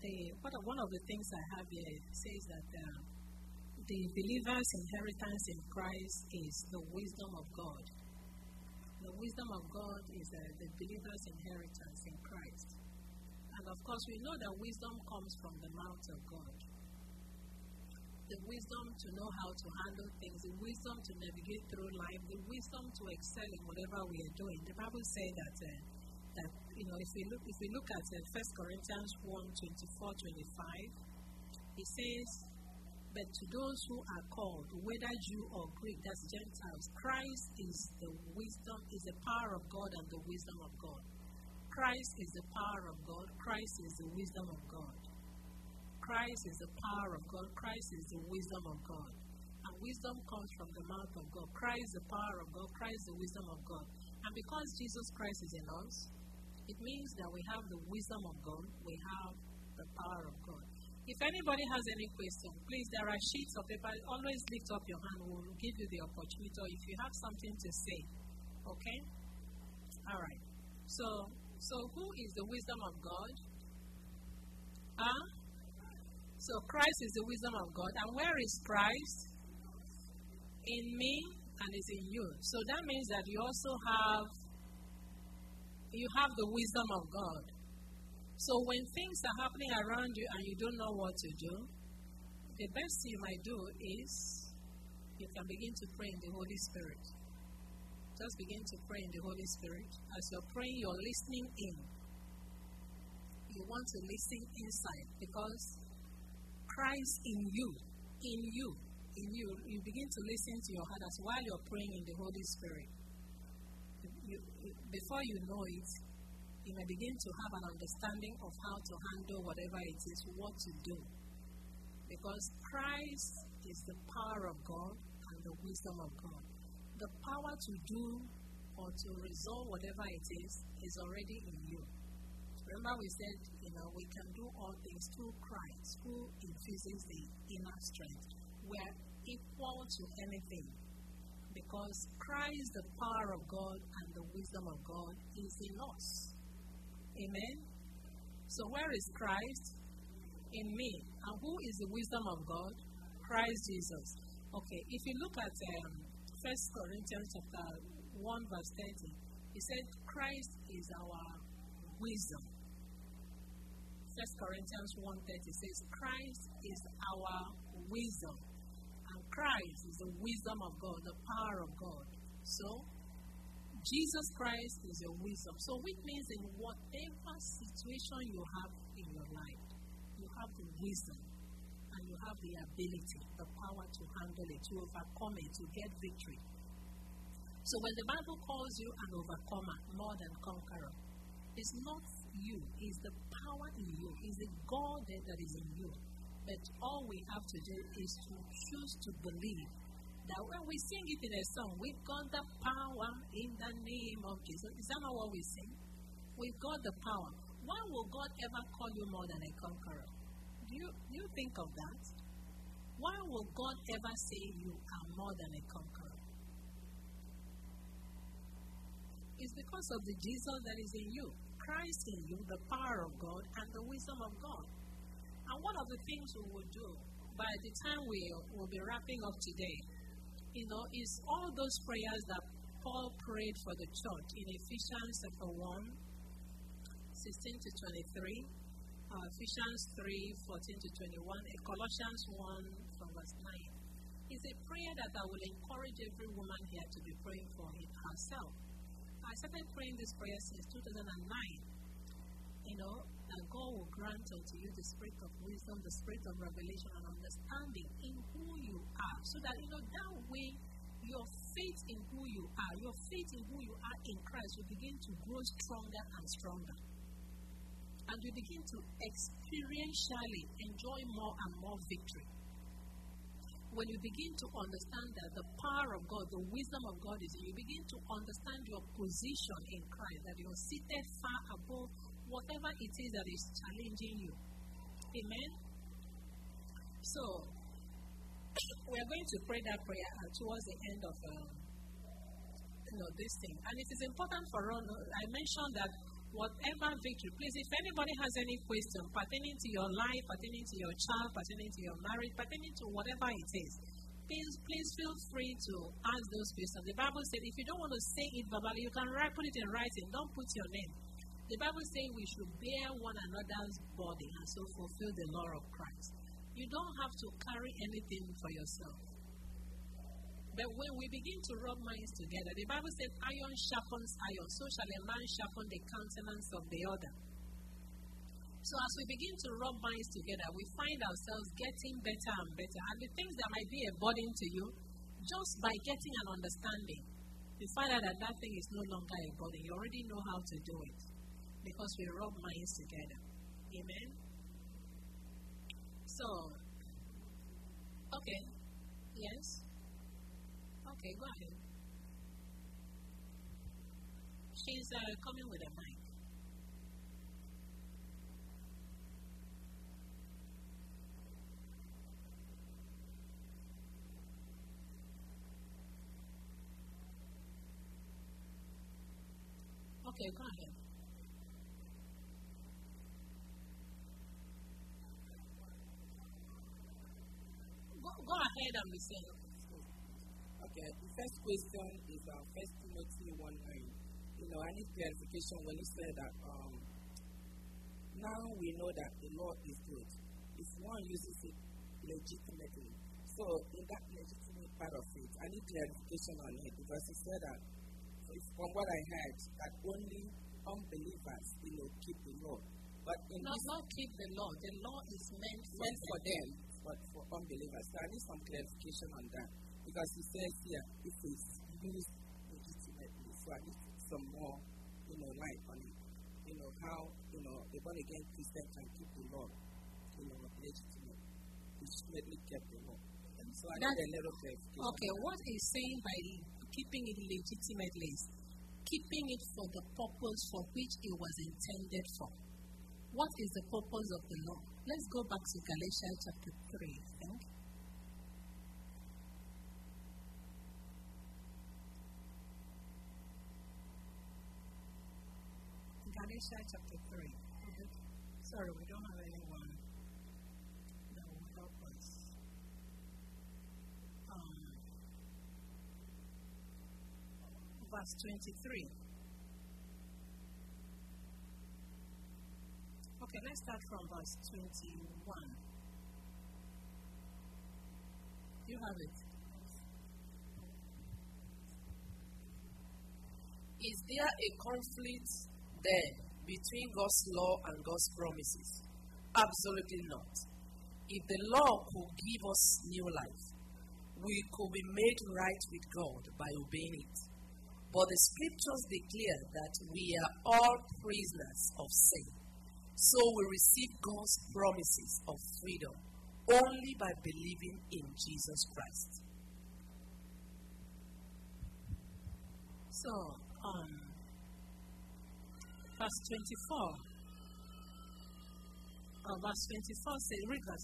one of the things I have here says that the believer's inheritance in Christ is the wisdom of God. The wisdom of God is the believer's inheritance in Christ. And of course, we know that wisdom comes from the mouth of God. The wisdom to know how to handle things, the wisdom to navigate through life, the wisdom to excel in whatever we are doing. The Bible says that if we look at 1 Corinthians 1:24-25, it says, "But to those who are called, whether Jew or Greek," that's Gentiles, Christ is the wisdom, is the power of God and the wisdom of God. Christ is the power of God. Christ is the wisdom of God. Christ is the power of God. Christ is the wisdom of God. And wisdom comes from the mouth of God. Christ is the power of God. Christ is the wisdom of God. And because Jesus Christ is in us, it means that we have the wisdom of God. We have the power of God. If anybody has any question, please, there are sheets of paper. Always lift up your hand. We'll give you the opportunity. Or if you have something to say, okay? All right. So who is the wisdom of God? So Christ is the wisdom of God. And where is Christ? In me and is in you. So that means that you also have the wisdom of God. So when things are happening around you and you don't know what to do, the best thing you might do is you can begin to pray in the Holy Spirit. Just begin to pray in the Holy Spirit. As you're praying, you're listening in. You want to listen inside because Christ in you, you begin to listen to your heart as while you're praying in the Holy Spirit. Before you know it, you may begin to have an understanding of how to handle whatever it is, what to do. Because Christ is the power of God and the wisdom of God. The power to do or to resolve whatever it is already in you. Remember we said, we can do all things through Christ, who infuses the inner strength. We're equal to anything. Because Christ, the power of God and the wisdom of God, is in us. Amen? So where is Christ? In me. And who is the wisdom of God? Christ Jesus. Okay, if you look at 1 Corinthians chapter 1 verse 30, he said Christ is our wisdom. 1 Corinthians 1:30 says Christ is our wisdom. And Christ is the wisdom of God, the power of God. So, Jesus Christ is your wisdom. So, which means in whatever situation you have in your life, you have the wisdom and you have the ability, the power to handle it, to overcome it, to get victory. So, when the Bible calls you an overcomer, more than conqueror, it's not you, it's the power in you, it's the God that is in you. But all we have to do is to choose to believe that when we sing it in a song, we've got the power in the name of Jesus. Is that not what we sing? We've got the power. Why will God ever call you more than a conqueror? Do you think of that? Why will God ever say you are more than a conqueror? It's because of the Jesus that is in you. Christ in you, the power of God and the wisdom of God. And one of the things we will do by the time we will be wrapping up today, is all those prayers that Paul prayed for the church in Ephesians chapter 1, 16-23, Ephesians 3, 14-21, and Colossians 1 from verse 9. It's a prayer that I will encourage every woman here to be praying for herself. I started praying this prayer since 2009. That God will grant unto you the spirit of wisdom, the spirit of revelation and understanding in who you are. So that, that way, your faith in who you are, your faith in who you are in Christ will begin to grow stronger and stronger. And you begin to experientially enjoy more and more victory. When you begin to understand that the power of God, the wisdom of God is in you, begin to understand your position in Christ, that you're seated far above whatever it is that is challenging you. Amen? So, we are going to pray that prayer towards the end of this thing. And it is important for us. I mentioned that Whatever victory. Please, if anybody has any question pertaining to your life, pertaining to your child, pertaining to your marriage, pertaining to whatever it is, please feel free to ask those questions. The Bible said if you don't want to say it verbally, you can put it in writing. Don't put your name. The Bible says we should bear one another's body and so fulfill the law of Christ. You don't have to carry anything for yourself. But when we begin to rub minds together, the Bible says iron sharpens iron, so shall a man sharpen the countenance of the other. So as we begin to rub minds together, we find ourselves getting better and better. And the things that might be a burden to you, just by getting an understanding, you find out that that thing is no longer a burden. You already know how to do it because we rub minds together. Amen? So, okay. Yes? Okay, go ahead. She's coming with a mic. Okay, go ahead. Go ahead and be saying. Okay, the first question is 1 Timothy 1:9. I need clarification when you say that now we know that the law is good if one uses it legitimately. So in that legitimate part of it, I need clarification on it because he said that from what I heard, that only unbelievers keep the law. But not keep the law. The law is meant for them, but for unbelievers. So I need some clarification on that. Because he says here, if it's used legitimately, so I need some more, light on it. How, the born-again Christian can keep the law, legitimately kept the law. And so I need a little clarification. Okay, what he's saying by keeping it legitimately is keeping it for the purpose for which it was intended for. What is the purpose of the law? Let's go back to Galatians chapter 3, I think. Galatians chapter 3. Sorry, we don't have anyone that will help us. Verse 23. Okay, let's start from verse 21. You have it. Is there a conflict there between God's law and God's promises? Absolutely not. If the law could give us new life, we could be made right with God by obeying it. But the scriptures declare that we are all prisoners of sin. So we receive God's promises of freedom only by believing in Jesus Christ. So, verse 24. Verse 24 says, read verse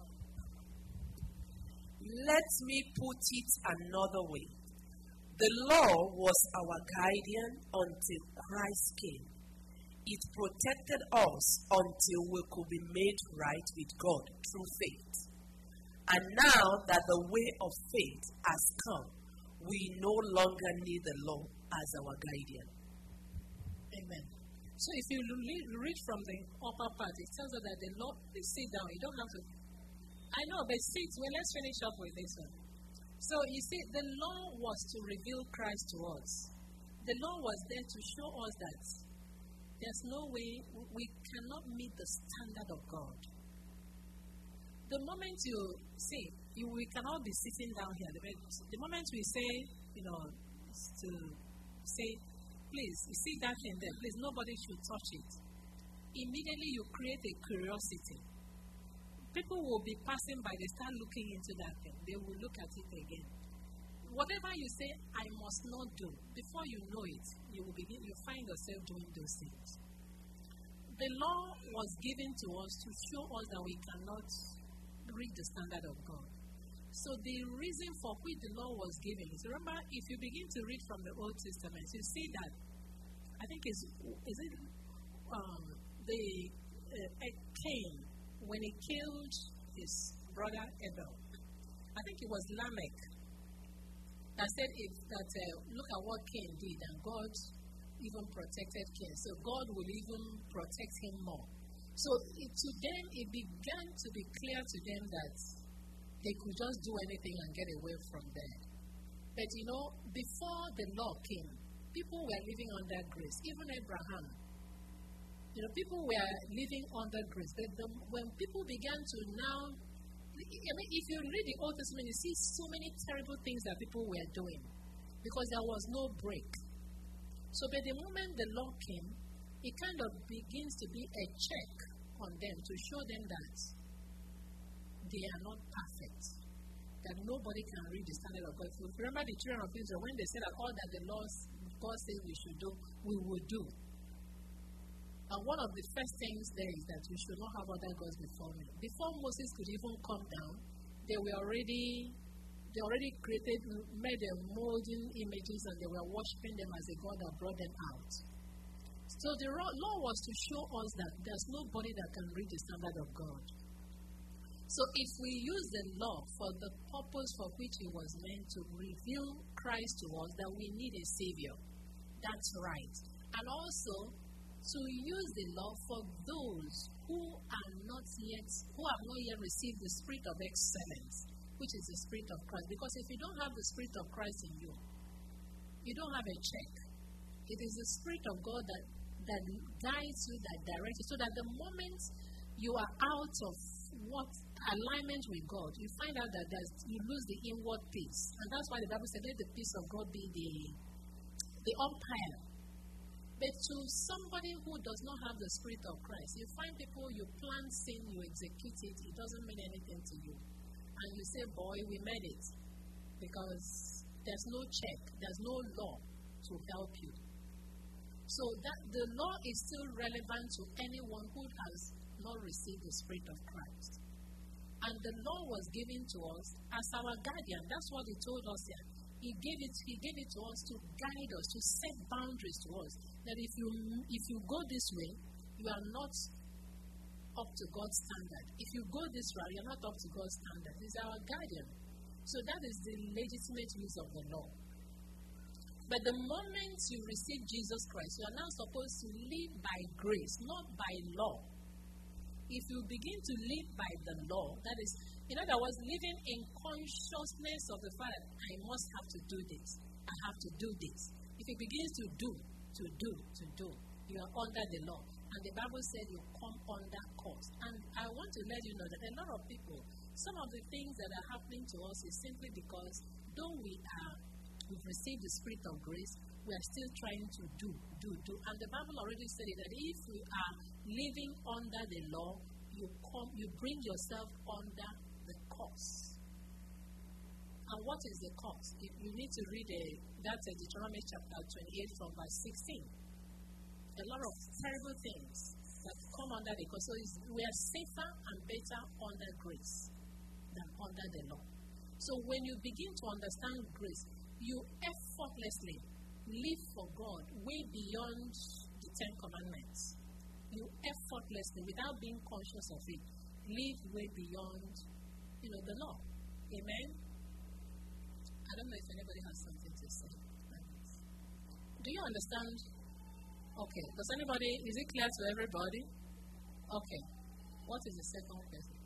24. Let me put it another way. The law was our guardian until Christ came. It protected us until we could be made right with God through faith. And now that the way of faith has come, we no longer need the law as our guardian. Amen. So if you read from the upper part, it tells us that the law, please sit down, you don't have to. I know, but sit, well, let's finish up with this one. So you see, the law was to reveal Christ to us. The law was there to show us that there's no way, we cannot meet the standard of God. The moment you see, we cannot be sitting down here. The moment we say, to say, please, you see that thing there, please, nobody should touch it. Immediately you create a curiosity. People will be passing by, they start looking into that thing. They will look at it again. Whatever you say, I must not do, before you know it, you find yourself doing those things. The law was given to us to show us that we cannot reach the standard of God. So the reason for which the law was given is, remember, if you begin to read from the Old Testament, you see that, I think is it Cain, when he killed his brother Abel, I think it was Lamech that said look at what Cain did, and God even protected Cain. So God will even protect him more. So to them, it began to be clear to them that they could just do anything and get away from there. But before the law came, people were living under grace. Even Abraham, people were living under grace. But when people began to now, if you read the Old Testament, you see so many terrible things that people were doing because there was no break. So by the moment the law came, it kind of begins to be a check on them to show them that they are not perfect, that nobody can read the standard of God. Remember the children of Israel, when they said that all that the laws God says we should do, we will do. And one of the first things there is that we should not have other gods before me. Before Moses could even come down, they already made them molding images, and they were worshiping them as a god that brought them out. So the law was to show us that there's nobody that can read the standard of God. So if we use the law for the purpose for which it was meant, to reveal Christ to us, that we need a Savior, that's right. And also to use the law for those who have not yet received the spirit of excellence, which is the spirit of Christ. Because if you don't have the spirit of Christ in you, you don't have a check. It is the spirit of God that guides you, that directs you, so that the moment you are out of what alignment with God, you find out that you lose the inward peace. And that's why the Bible said, let the peace of God be the umpire. But to somebody who does not have the spirit of Christ, you find people, you plan sin, you execute it, it doesn't mean anything to you. And you say, boy, we made it. Because there's no check, there's no law to help you. So that the law is still relevant to anyone who has not received the Spirit of Christ. And the law was given to us as our guardian. That's what he told us here. He gave it to us to guide us, to set boundaries to us. That if you go this way, you are not up to God's standard. If you go this route, you're not up to God's standard. He's our guardian. So that is the legitimate use of the law. But the moment you receive Jesus Christ, you are now supposed to live by grace, not by law. If you begin to live by the law, that is, in other words, living in consciousness of the fact that I must have to do this, I have to do this. If it begins to do, you are under the law. And the Bible said you come under curse. And I want to let you know that a lot of people, some of the things that are happening to us is simply because though we've received the spirit of grace, we are still trying to do. And the Bible already said that if you are living under the law, you bring yourself under the curse. And what is the curse? You need to read that's Deuteronomy chapter 28 from verse 16. A lot of terrible things that come under the curse. So we are safer and better under grace than under the law. So when you begin to understand grace, you effortlessly live for God way beyond the 10 Commandments. You effortlessly, without being conscious of it, live way beyond, the law. Amen? I don't know if anybody has something to say. Do you understand? Okay. Is it clear to everybody? Okay. What is the second question?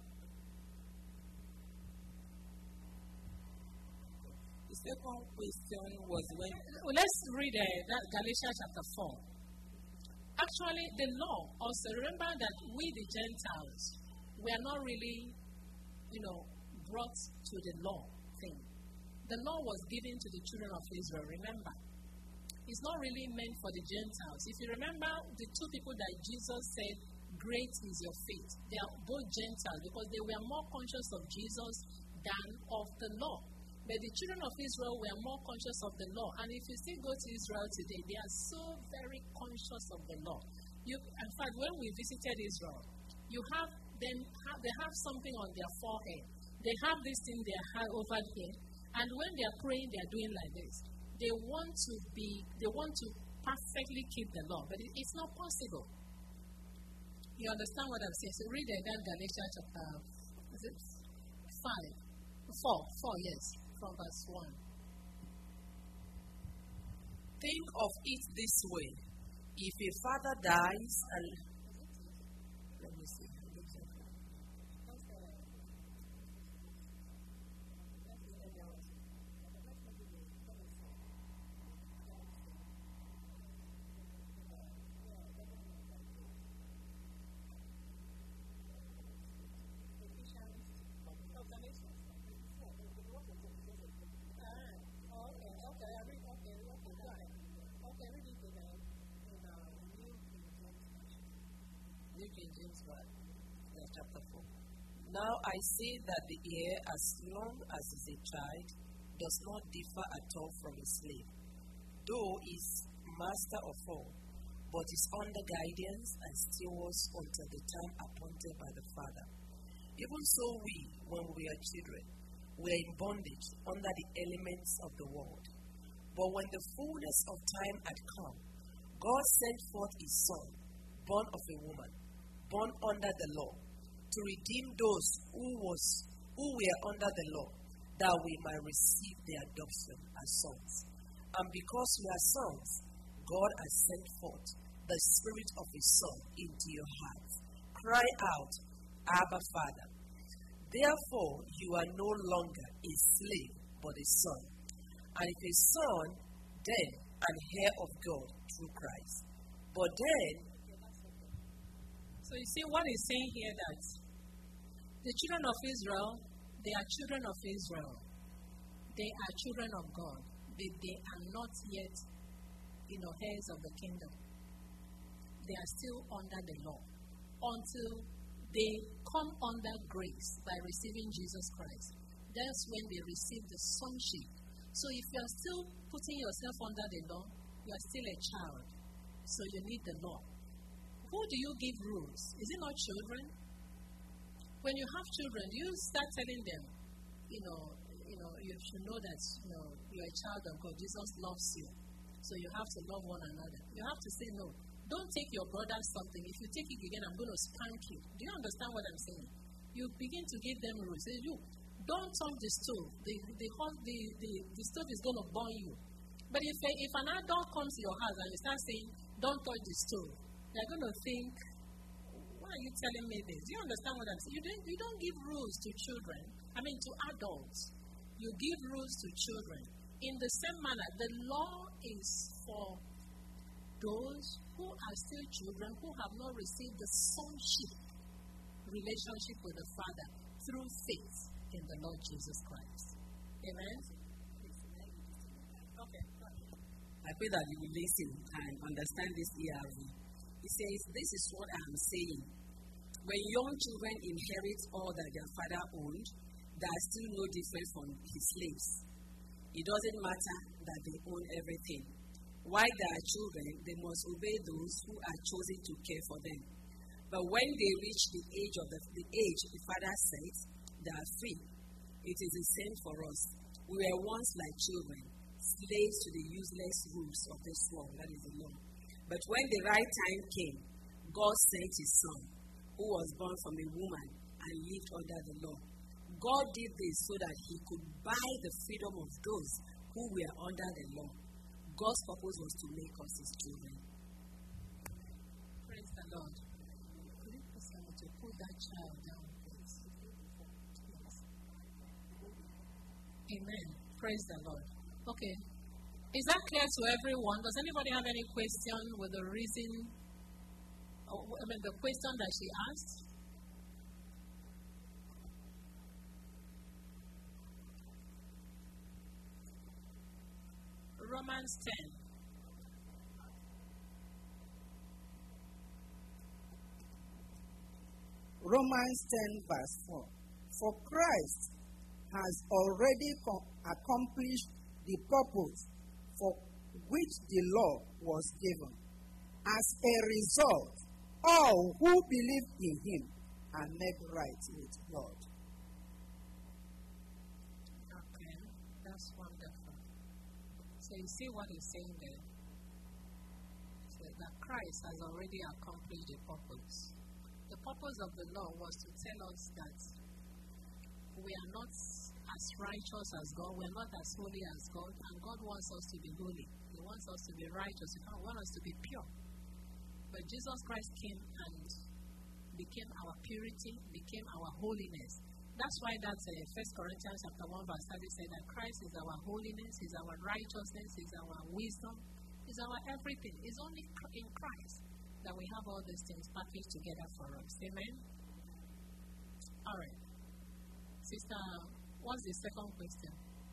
The second question was when... Let's read Galatians chapter 4. Actually, the law, also remember that we the Gentiles, we are not really, brought to the law thing. The law was given to the children of Israel, remember. It's not really meant for the Gentiles. If you remember the two people that Jesus said, great is your faith. They are both Gentiles because they were more conscious of Jesus than of the law. But the children of Israel were more conscious of the law. And if you still go to Israel today, they are so very conscious of the law. In fact, when we visited Israel, they have something on their forehead. They have this thing they have over here. And when they are praying, they are doing like this. They want to perfectly keep the law, but it's not possible. You understand what I'm saying? So read that Galatians chapter, is it 4, yes, from verse 1. Think of it this way. If a father dies and... Let me see. Chapter 4. Now I say that the heir, as long as is a child, does not differ at all from a slave, though is master of all, but is under guidance and stewards until the time appointed by the Father. Even so we, when we are children, were in bondage under the elements of the world. But when the fullness of time had come, God sent forth His Son, born of a woman, born under the law, to redeem those who were under the law, that we might receive the adoption as sons. And because we are sons, God has sent forth the Spirit of His Son into your hearts. Cry out, Abba, Father. Therefore, you are no longer a slave, but a son. And if a son, then an heir of God through Christ. But then, so you see what he's saying here, that the children of Israel, they are children of Israel. They are children of God. They are not yet, heirs of the kingdom. They are still under the law until they come under grace by receiving Jesus Christ. That's when they receive the sonship. So if you are still putting yourself under the law, you are still a child. So you need the law. Who do you give rules? Is it not children? When you have children, you start telling them, you should know that, you're a child of God. Jesus loves you. So you have to love one another. You have to say no. Don't take your brother something. If you take it again, I'm going to spank you. Do you understand what I'm saying? You begin to give them rules. Say, you don't touch the stove. The stove is going to burn you. But if an adult comes to your house and you start saying, don't touch the stove, they're going to think, why are you telling me this? Do you understand what I'm saying? You don't give rules to children. To adults. You give rules to children. In the same manner, the law is for those who are still children, who have not received the sonship relationship with the Father through faith in the Lord Jesus Christ. Amen? Okay. I pray that you will listen and understand this ERV. He says, this is what I am saying. When young children inherit all that their father owned, there are still no difference from his slaves. It doesn't matter that they own everything. While they are children, they must obey those who are chosen to care for them. But when they reach the age the father says, they are free. It is the same for us. We were once like children, slaves to the useless rules of this world, that is the law. But when the right time came, God sent His Son, who was born from a woman and lived under the law. God did this so that He could buy the freedom of those who were under the law. God's purpose was to make us His children. Praise the Lord. Could you please tell me to put that child down, please? Amen. Praise the Lord. Okay. Is that clear to everyone? Does anybody have any question with the reason, the question that she asked? Romans 10. Romans 10 verse 4. For Christ has already accomplished the purpose for which the law was given. As a result, all who believe in Him are made right with God. Okay, that's wonderful. So you see what he's saying there? that Christ has already accomplished the purpose. The purpose of the law was to tell us that we are not as righteous as God, we are not as holy as God, and God wants us to be holy. He wants us to be righteous. He wants us to be pure. But Jesus Christ came and became our purity, became our holiness. That's why that 1 Corinthians chapter 1 verse 30 said that Christ is our holiness, He's our righteousness, He's our wisdom, He's our everything. It's only in Christ that we have all these things packaged together for us. Amen? All right. Sister, what's the second question?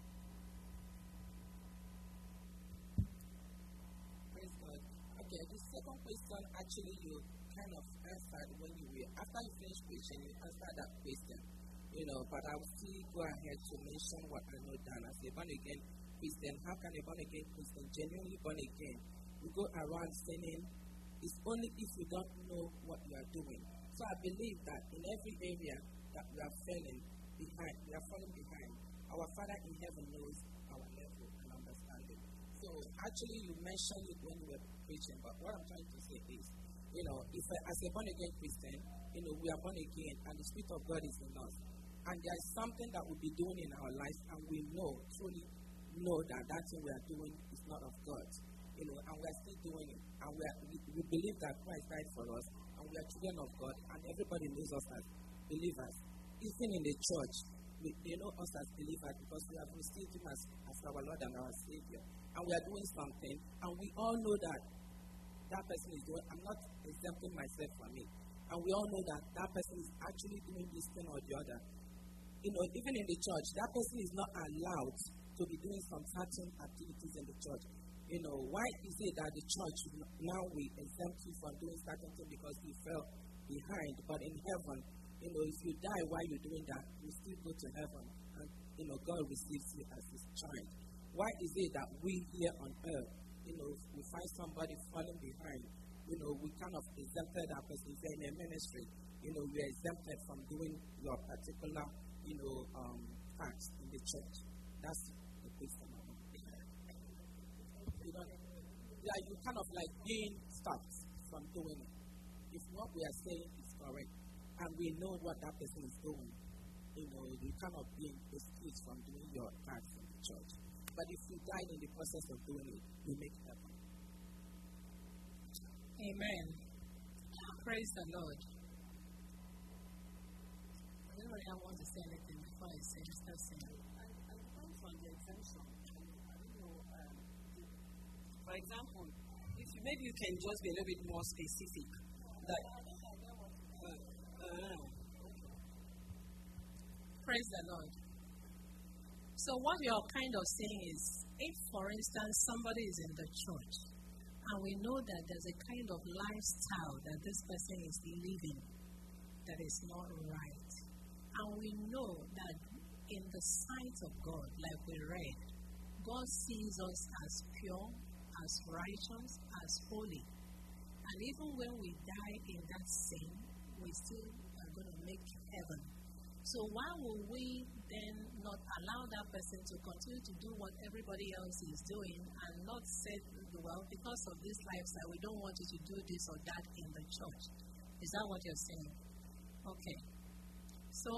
Praise God. Okay, the second question actually you kind of answered when you were, after you finished preaching, you answered that question. But I will still go ahead to mention what I know done as a born again Christian. How can a born again Christian genuinely born again? We go around sinning. It's only if you don't know what you are doing. So I believe that in every area that we are falling behind, our Father in heaven knows our level and understanding. So actually you mentioned it when you were preaching, but what I'm trying to say is, if as a born again Christian, we are born again and the Spirit of God is in us. And there is something that we'll be doing in our life, and we truly know that thing we are doing is not of God. And we are still doing it. And we believe that Christ died for us, and we are children of God, and everybody knows us as believers. Even in the church, they know us as believers because we have received Him as our Lord and our Savior. And we are doing something, and we all know that person is doing. I'm not exempting myself from it. And we all know that person is actually doing this thing or the other. Even in the church, that person is not allowed to be doing some certain activities in the church. Why is it that the church now we exempt you from doing certain things because you fell behind? But in heaven, if you die while you're doing that, you still go to heaven. And, God receives you as His child. Why is it that we here on earth, we find somebody falling behind, we kind of exempted that person. If you're in a ministry, we are exempted from doing your particular acts in the church. That's the question. You kind of like being stopped from doing it. If what we are saying is correct, and we know what that person is doing, you cannot be excused from doing your acts in the church. But if you died in the process of doing it, you make it happen. Amen. Praise the Lord. Anybody else want to say anything before I say start saying? I come from the exemption. I don't know. For example, maybe you can just be a little bit more specific. Praise the Lord. So what you're kind of saying is, if for instance somebody is in the church and we know that there's a kind of lifestyle that this person is living that is not right, and we know that in the sight of God, like we read, God sees us as pure, as righteous, as holy. And even when we die in that sin, we still are going to make heaven. So why will we then not allow that person to continue to do what everybody else is doing and not say, well, because of this lifestyle, we don't want you to do this or that in the church? Is that what you're saying? Okay. So,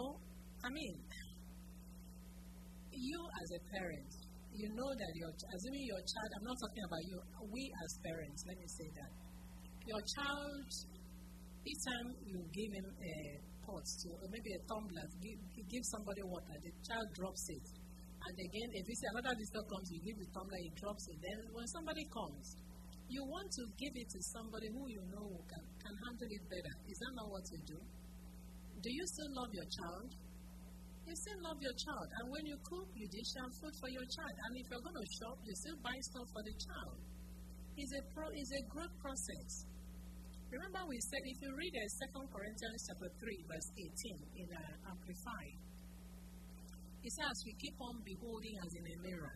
you as a parent, you know that assuming your child, I'm not talking about you, we as parents, let me say that. Your child, each time you give him a pot or maybe a tumbler, give somebody water, the child drops it. And again, if you see another visitor comes, you give the tumbler, he drops it. Then when somebody comes, you want to give it to somebody who you know can handle it better. Is that not what you do? Do you still love your child? You still love your child. And when you cook, you dish out food for your child. And if you're going to shop, you still buy stuff for the child. It's a growth process. Remember we said, if you read 2 Corinthians chapter 3, verse 18 in Amplified, it says, we keep on beholding as in a mirror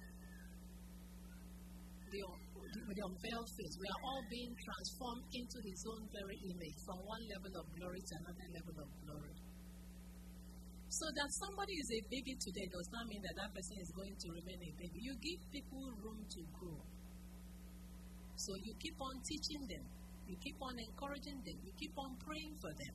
the unveiled face. We are all being transformed into His own very image, from one level of glory to another level of glory. So that somebody is a baby today does not mean that person is going to remain a baby. You give people room to grow. So you keep on teaching them. You keep on encouraging them. You keep on praying for them.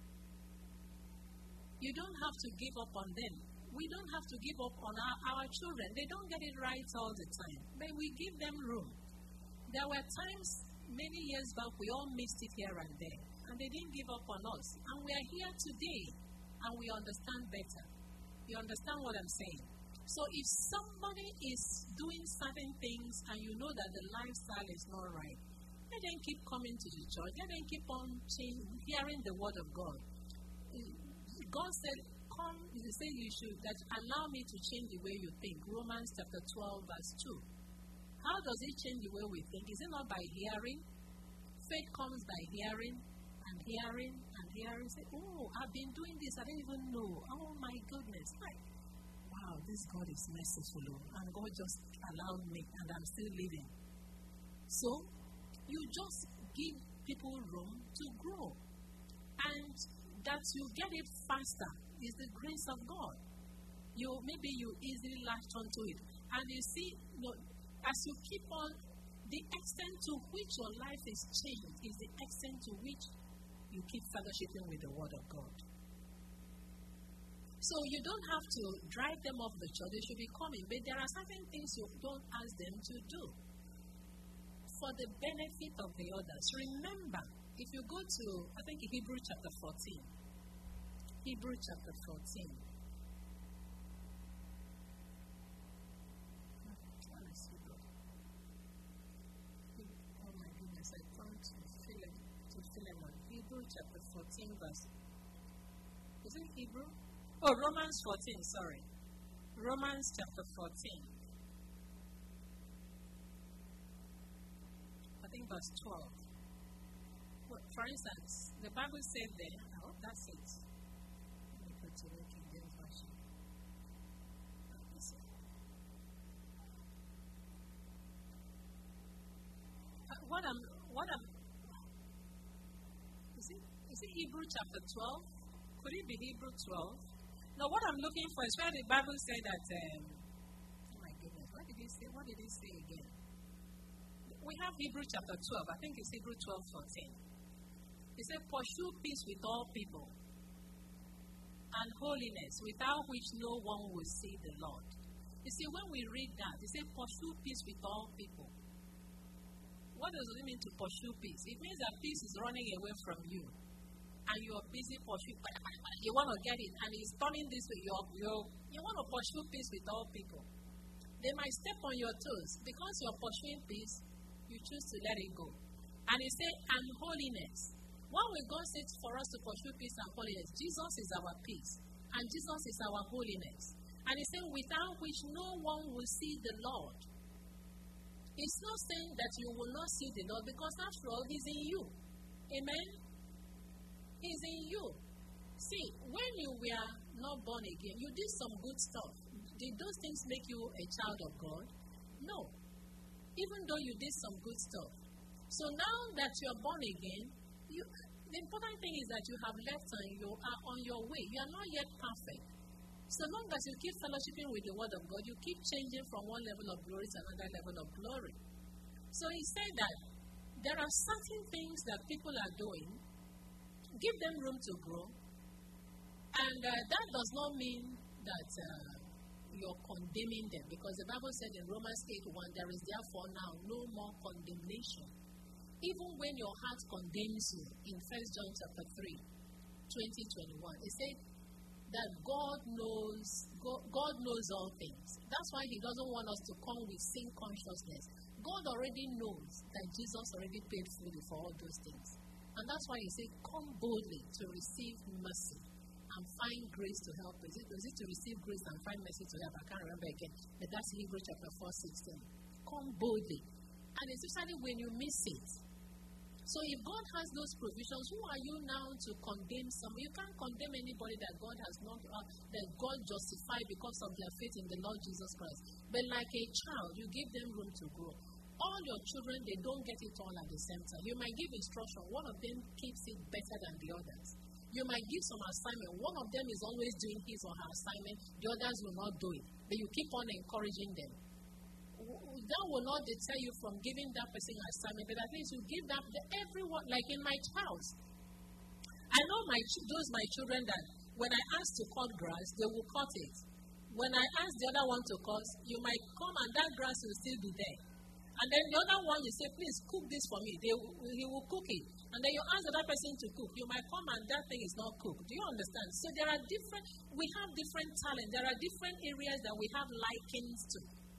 You don't have to give up on them. We don't have to give up on our children. They don't get it right all the time. But we give them room. There were times many years back we all missed it here and there. And they didn't give up on us. And we are here today. And we understand better. You understand what I'm saying? So if somebody is doing certain things and you know that the lifestyle is not right, let them keep coming to the church. Let them keep on hearing the word of God. God said, come, he said you should, that allow me to change the way you think. Romans chapter 12 verse 2. How does it change the way we think? Is it not by hearing? Faith comes by hearing and hearing and hearing. Say, oh, I've been doing this. I didn't even know. Oh my goodness. Like, wow, this God is merciful. And God just allowed me and I'm still living. So, you just give people room to grow. And that you get it faster is the grace of God. Maybe you easily latch onto it. And you see, as you keep on, the extent to which your life is changed is the extent to which you keep fellowshipping with the Word of God. So you don't have to drive them off the church. They should be coming. But there are certain things you don't ask them to do for the benefit of the others. Remember, if you go to, I think, Hebrews chapter 14. Hebrews chapter 14. Oh my goodness, I found to Philemon. Hebrews chapter 14 verse. Is it Hebrew? Oh, Romans 14, sorry. Romans chapter 14. I think verse 12. Well, for instance, the Bible said there, I hope that's it. Let me go to the King James Version. Is it Hebrew chapter 12? Could it be Hebrew 12? Now, what I'm looking for is where the Bible said that, oh my goodness, what did he say? What did he say again? We have Hebrew chapter 12. I think it's Hebrew 12:14. He said, pursue peace with all people and holiness, without which no one will see the Lord. You see, when we read that, he said, pursue peace with all people. What does it mean to pursue peace? It means that peace is running away from you. And you are busy pursuing. You want to get it, and it's turning this way. You want to pursue peace with all people. They might step on your toes. Because you're pursuing peace, you choose to let it go. And he said, and holiness. When God says for us to pursue peace and holiness, Jesus is our peace. And Jesus is our holiness. And he said, without which no one will see the Lord. It's not saying that you will not see the Lord, because after all, he's in you. Amen? He's in you. See, when you were not born again, you did some good stuff. Did those things make you a child of God? No. Even though you did some good stuff. So now that you are born again, the important thing is that you have left and you are on your way. You are not yet perfect. So long as you keep fellowshipping with the Word of God, you keep changing from one level of glory to another level of glory. So he said that there are certain things that people are doing. Give them room to grow. And that does not mean that you're condemning them. Because the Bible said in Romans 8:1, there is therefore now no more condemnation. Even when your heart condemns you, in 1 John chapter 3, 20-21, it said that God knows all things. That's why he doesn't want us to come with sin consciousness. God already knows that Jesus already paid fully for all those things. And that's why he said, come boldly to receive mercy and find grace to help. Is it to receive grace and find mercy to help? I can't remember again. But that's Hebrews chapter 4:16. Come boldly. And especially when you miss it. So if God has those provisions, who are you now to condemn someone? You can't condemn anybody that God has not, that God justified because of their faith in the Lord Jesus Christ. But like a child, you give them room to grow. All your children, they don't get it all at the same time. You might give instruction. One of them keeps it better than the others. You might give some assignment. One of them is always doing his or her assignment. The others will not do it. But you keep on encouraging them. that will not deter you from giving that person an assignment, but at least you give that everyone, like in my house. I know those my children that when I ask to cut grass, they will cut it. When I ask the other one to cut, you might come and that grass will still be there. And then the other one, you say, please cook this for me. He will cook it. And then you ask the other person to cook. You might come and that thing is not cooked. Do you understand? So we have different talents. There are different areas that we have likings to.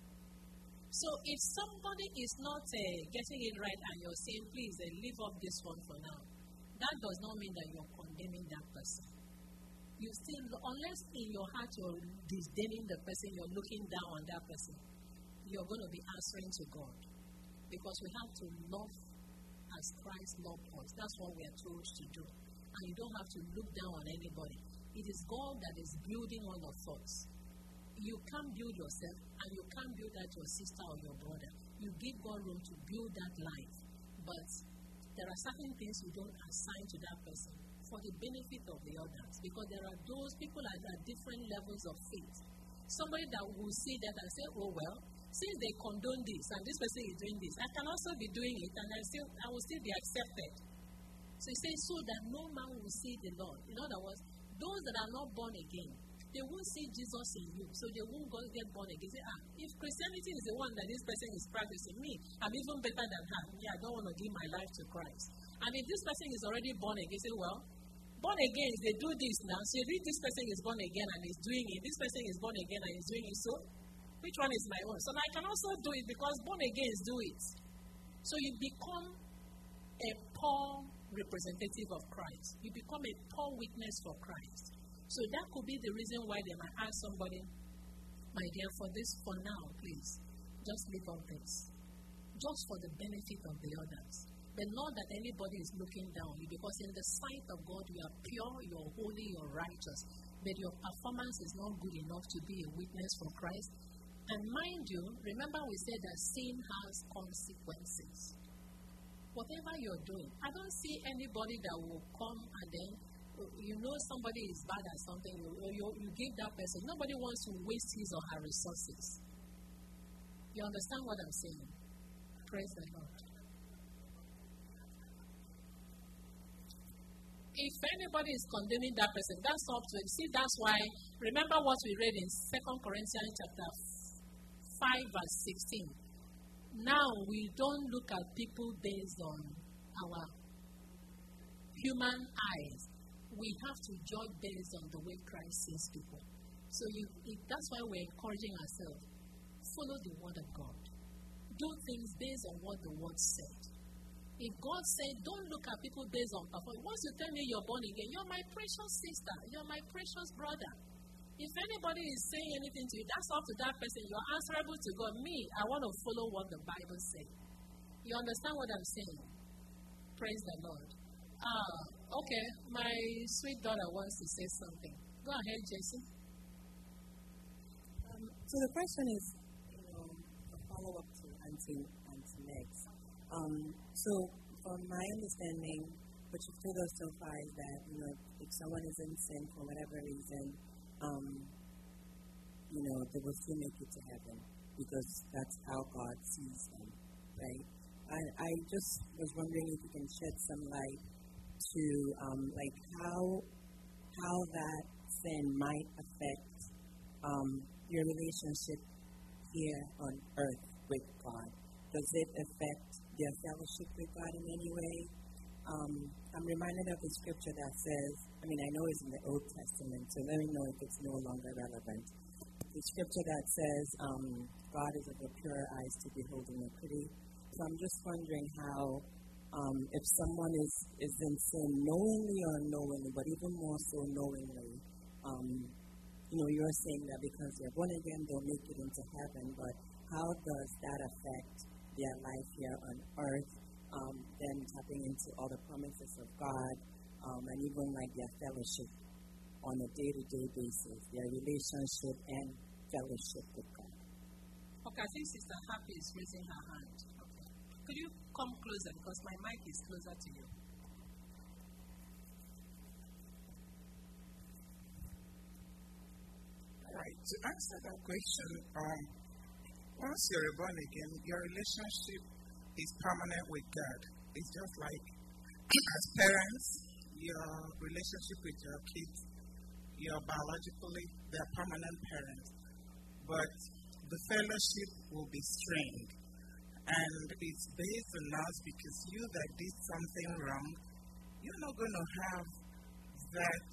So if somebody is not getting it right and you're saying, please leave off this one for now, that does not mean that you're condemning that person. You still, unless in your heart you're disdaining the person, you're looking down on that person, you're going to be answering to God. Because we have to love as Christ loved us. That's what we are told to do. And you don't have to look down on anybody. It is God that is building all of us. You can't build yourself, and you can't build that your sister or your brother. You give God room to build that life. But there are certain things you don't assign to that person for the benefit of the others. Because there are those people at different levels of faith. Somebody that will see that and say, oh well, since they condone this and this person is doing this, I can also be doing it and I will still be accepted. So he says, so that no man will see the Lord. In other words, those that are not born again, they won't see Jesus in you, so they won't get born again. Say, if Christianity is the one that this person is practicing, me, I'm even better than her. I don't want to give my life to Christ. And if this person is already born again, say, well, born again, they do this now. So if this person is born again and is doing it, this person is born again and is doing it, so which one is my own? So I can also do it because born again do it. So you become a poor representative of Christ. You become a poor witness for Christ. So that could be the reason why they might ask somebody, my dear, for now, please, just leave all this. Just for the benefit of the others. But not that anybody is looking down on you, because in the sight of God, you are pure, you're holy, you're righteous. But your performance is not good enough to be a witness for Christ. And mind you, remember we said that sin has consequences. Whatever you're doing, I don't see anybody that will come and then, somebody is bad at something, you give that person. Nobody wants to waste his or her resources. You understand what I'm saying? Praise the Lord. If anybody is condemning that person, that's up to him. See, that's why, remember what we read in 2 Corinthians chapter 5 verse 16. Now we don't look at people based on our human eyes. We have to judge based on the way Christ sees people. So that's why we're encouraging ourselves. Follow the word of God. Do things based on what the word said. If God said, don't look at people based on performance. Once you tell me you're born again, you're my precious sister. You're my precious brother. If anybody is saying anything to you, that's up to that person. You're answerable to God. Me, I want to follow what the Bible says. You understand what I'm saying? Praise the Lord. Okay, my sweet daughter wants to say something. Go ahead, Jason. So the question is, a follow-up to Auntie Meg's. So from my understanding, what you've told us so far is that, if someone is in sin for whatever reason, they will still make it to heaven because that's how God sees them, right? I just was wondering if you can shed some light to how that sin might affect your relationship here on earth with God. Does it affect their fellowship with God in any way? I'm reminded of the scripture that says, I know it's in the Old Testament, so let me know if it's no longer relevant. The scripture that says, God is of a pure eyes to behold iniquity. So I'm just wondering how, if someone is in sin knowingly or unknowingly, but even more so knowingly, you're saying that because they're born again, they'll make it into heaven, but how does that affect their life here on earth, them tapping into all the promises of God, and even their fellowship on a day-to-day basis, their relationship and fellowship with God? Okay, I think Sister Happy is raising her hand. Okay. Could you come closer because my mic is closer to you? All right, to answer that question, once you're born again, your relationship is permanent with God. It's just like as parents, your relationship with your kids, you're biologically, they're permanent parents. But the fellowship will be strained. And it's based on us because you that did something wrong, you're not going to have that,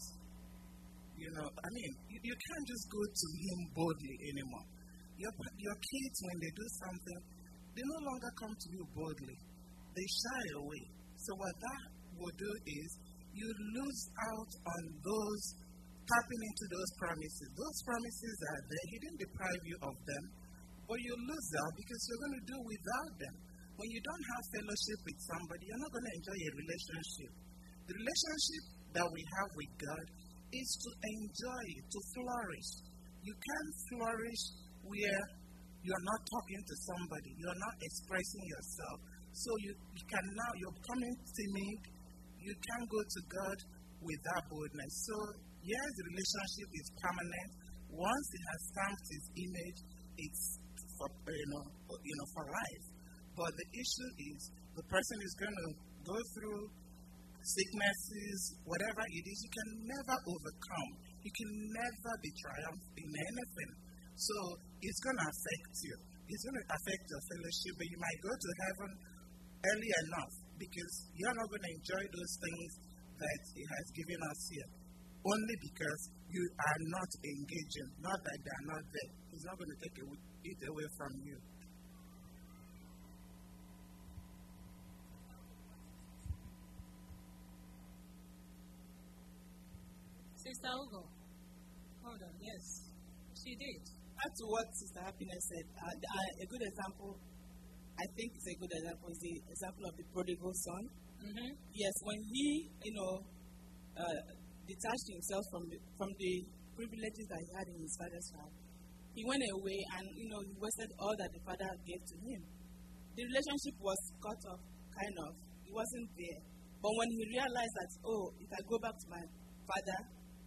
you can't just go to him boldly anymore. Your kids, when they do something, they no longer come to you boldly. They shy away. So what that will do is you lose out on those, tapping into those promises. Those promises are there. He didn't deprive you of them, but you lose out because you're going to do without them. When you don't have fellowship with somebody, you're not going to enjoy a relationship. The relationship that we have with God is to enjoy, to flourish. You can't flourish where you're not talking to somebody, you're not expressing yourself. So you can now, you're becoming timid, you can't go to God with that boldness. So yes, the relationship is permanent. Once it has stamped its image, it's for, for life. But the issue is the person is going to go through sicknesses, whatever it is, you can never overcome. You can never be triumphant in anything. So it's going to affect you. It's going to affect your fellowship, but you might go to heaven early enough because you're not going to enjoy those things that He has given us here. Only because you are not engaging, not that they are not there. He's not going to take it away from you. Sister Ugo, hold on, yes, she did. Add to what Sister Happiness said, a good example, I think it's a good example, is the example of the prodigal son. Mm-hmm. Yes, when he, detached himself from the privileges that he had in his father's house, he went away and, he wasted all that the father gave to him. The relationship was cut off, kind of. It wasn't there. But when he realized that, if I go back to my father,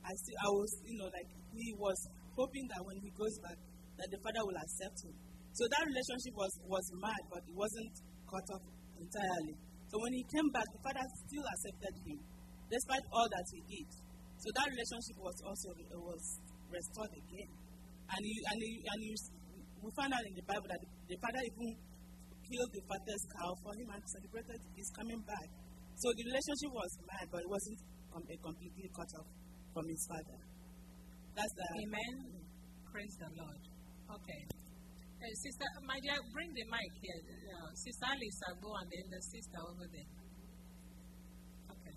he was hoping that when he goes back, that the father will accept him. So that relationship was mad, but it wasn't cut off entirely. So when he came back, the father still accepted him, despite all that he did. So that relationship was also restored again. And we find out in the Bible that the father even killed the fattest cow for him and celebrated his coming back. So the relationship was mad, but it wasn't completely cut off from his father. That's the Amen. Praise the Lord. Okay. Sister, my dear, bring the mic here. Sister Lisa, go and then the sister over there. Okay.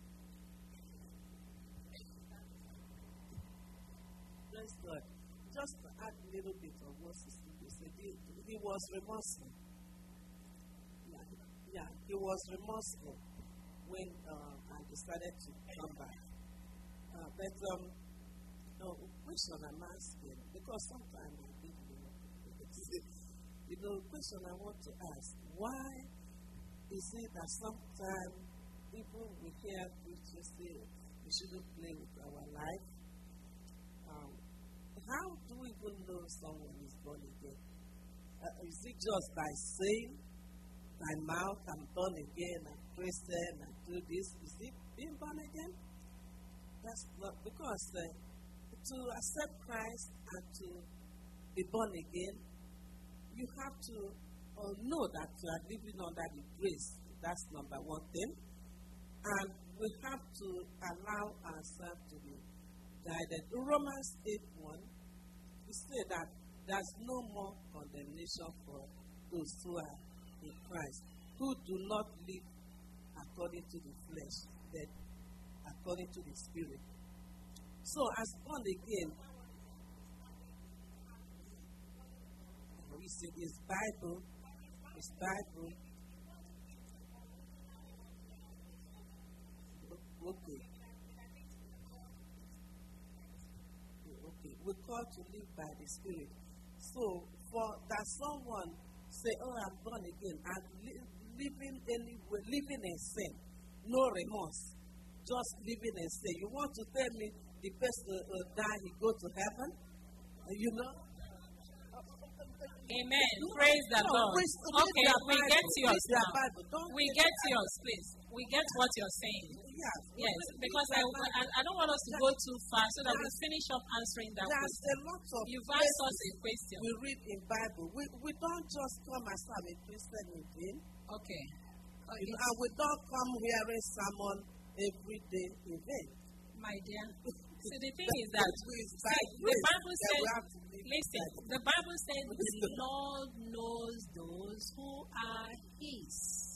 Praise God. Just to add a little bit of what Sister said, he was remorseful. Yeah, he was remorseful when I decided to come back. But question I'm asking, because sometimes I think, the question I want to ask, why is it that sometimes people we hear preachers say we shouldn't play with our life? How do we even know someone is born again? Is it just by saying, my mouth, I'm born again, I'm Christian, I do this? Is it being born again? That's not, because to accept Christ and to be born again, you have to know that you are living under the grace. That's number one thing. And we have to allow ourselves to be guided. Romans 8:1, we say that there's no more condemnation for those who are in Christ, who do not live according to the flesh, but according to the Spirit. So, as born again, we see his Bible. Okay. We're called to live by the Spirit. So, for that someone say, I'm born again, and living in sin, no remorse, just living in sin. You want to tell me the person die, he go to heaven? Amen. Praise the Lord. Okay, we get yours now. We get yours, please. We get what you're saying. Yes, because I don't want us to go too far so that we finish up answering that There's question. a lot of You've asked us a question. we read in Bible. We don't just come as I'm a Christian again. Okay. And we don't come hearing sermon every day event. My dear, so the thing is that the Bible says, listen, the Bible says the Lord knows those who are His.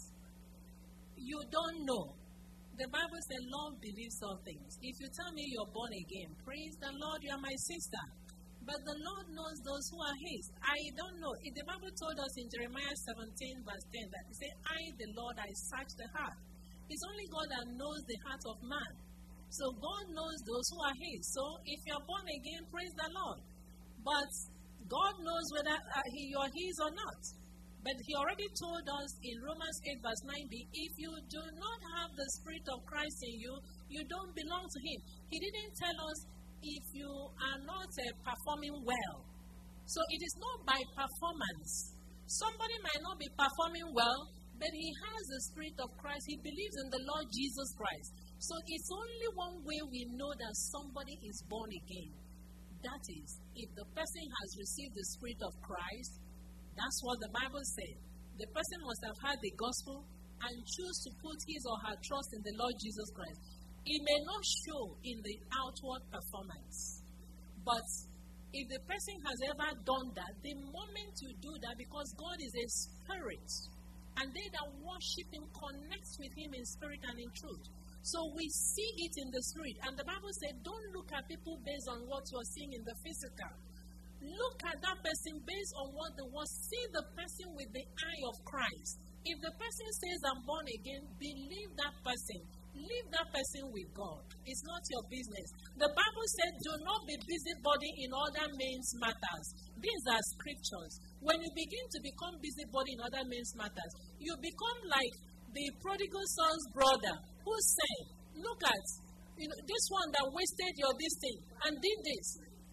You don't know. The Bible says, Lord believes all things. If you tell me you're born again, praise the Lord, you are my sister. But the Lord knows those who are His. I don't know. If the Bible told us in Jeremiah 17 verse 10 that He said, I, the Lord, I search the heart. It's only God that knows the heart of man. So God knows those who are His. So if you're born again, praise the Lord. But God knows whether you're His or not. But He already told us in Romans 8 verse 9b, if you do not have the Spirit of Christ in you, you don't belong to Him. He didn't tell us if you are not performing well. So it is not by performance. Somebody might not be performing well, but he has the Spirit of Christ. He believes in the Lord Jesus Christ. So it's only one way we know that somebody is born again. That is, if the person has received the Spirit of Christ. That's what the Bible said. The person must have heard the gospel and choose to put his or her trust in the Lord Jesus Christ. It may not show in the outward performance. But if the person has ever done that, the moment you do that, because God is a spirit, and they that worship Him connect with Him in spirit and in truth. So we see it in the spirit. And the Bible said, don't look at people based on what you are seeing in the physical. Look at that person based on what the word. See the person with the eye of Christ. If the person says, I'm born again, believe that person. Leave that person with God. It's not your business. The Bible said, do not be busybody in other men's matters. These are scriptures. When you begin to become busybody in other men's matters, you become like the prodigal son's brother who said, look at this one that wasted your this thing and did this.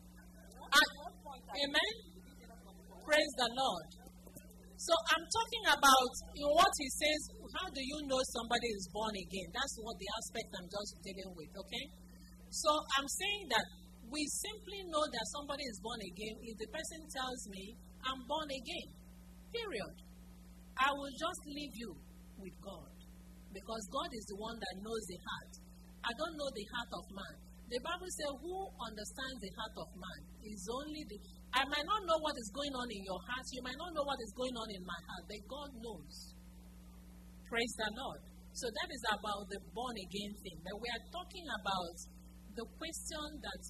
Amen? Praise the Lord. So I'm talking about what he says, how do you know somebody is born again? That's what the aspect I'm just dealing with, okay? So I'm saying that we simply know that somebody is born again if the person tells me, I'm born again, period. I will just leave you with God because God is the one that knows the heart. I don't know the heart of man. The Bible says, who understands the heart of man is only I might not know what is going on in your heart. You might not know what is going on in my heart, but God knows. Praise the Lord. So that is about the born again thing. But we are talking about the question that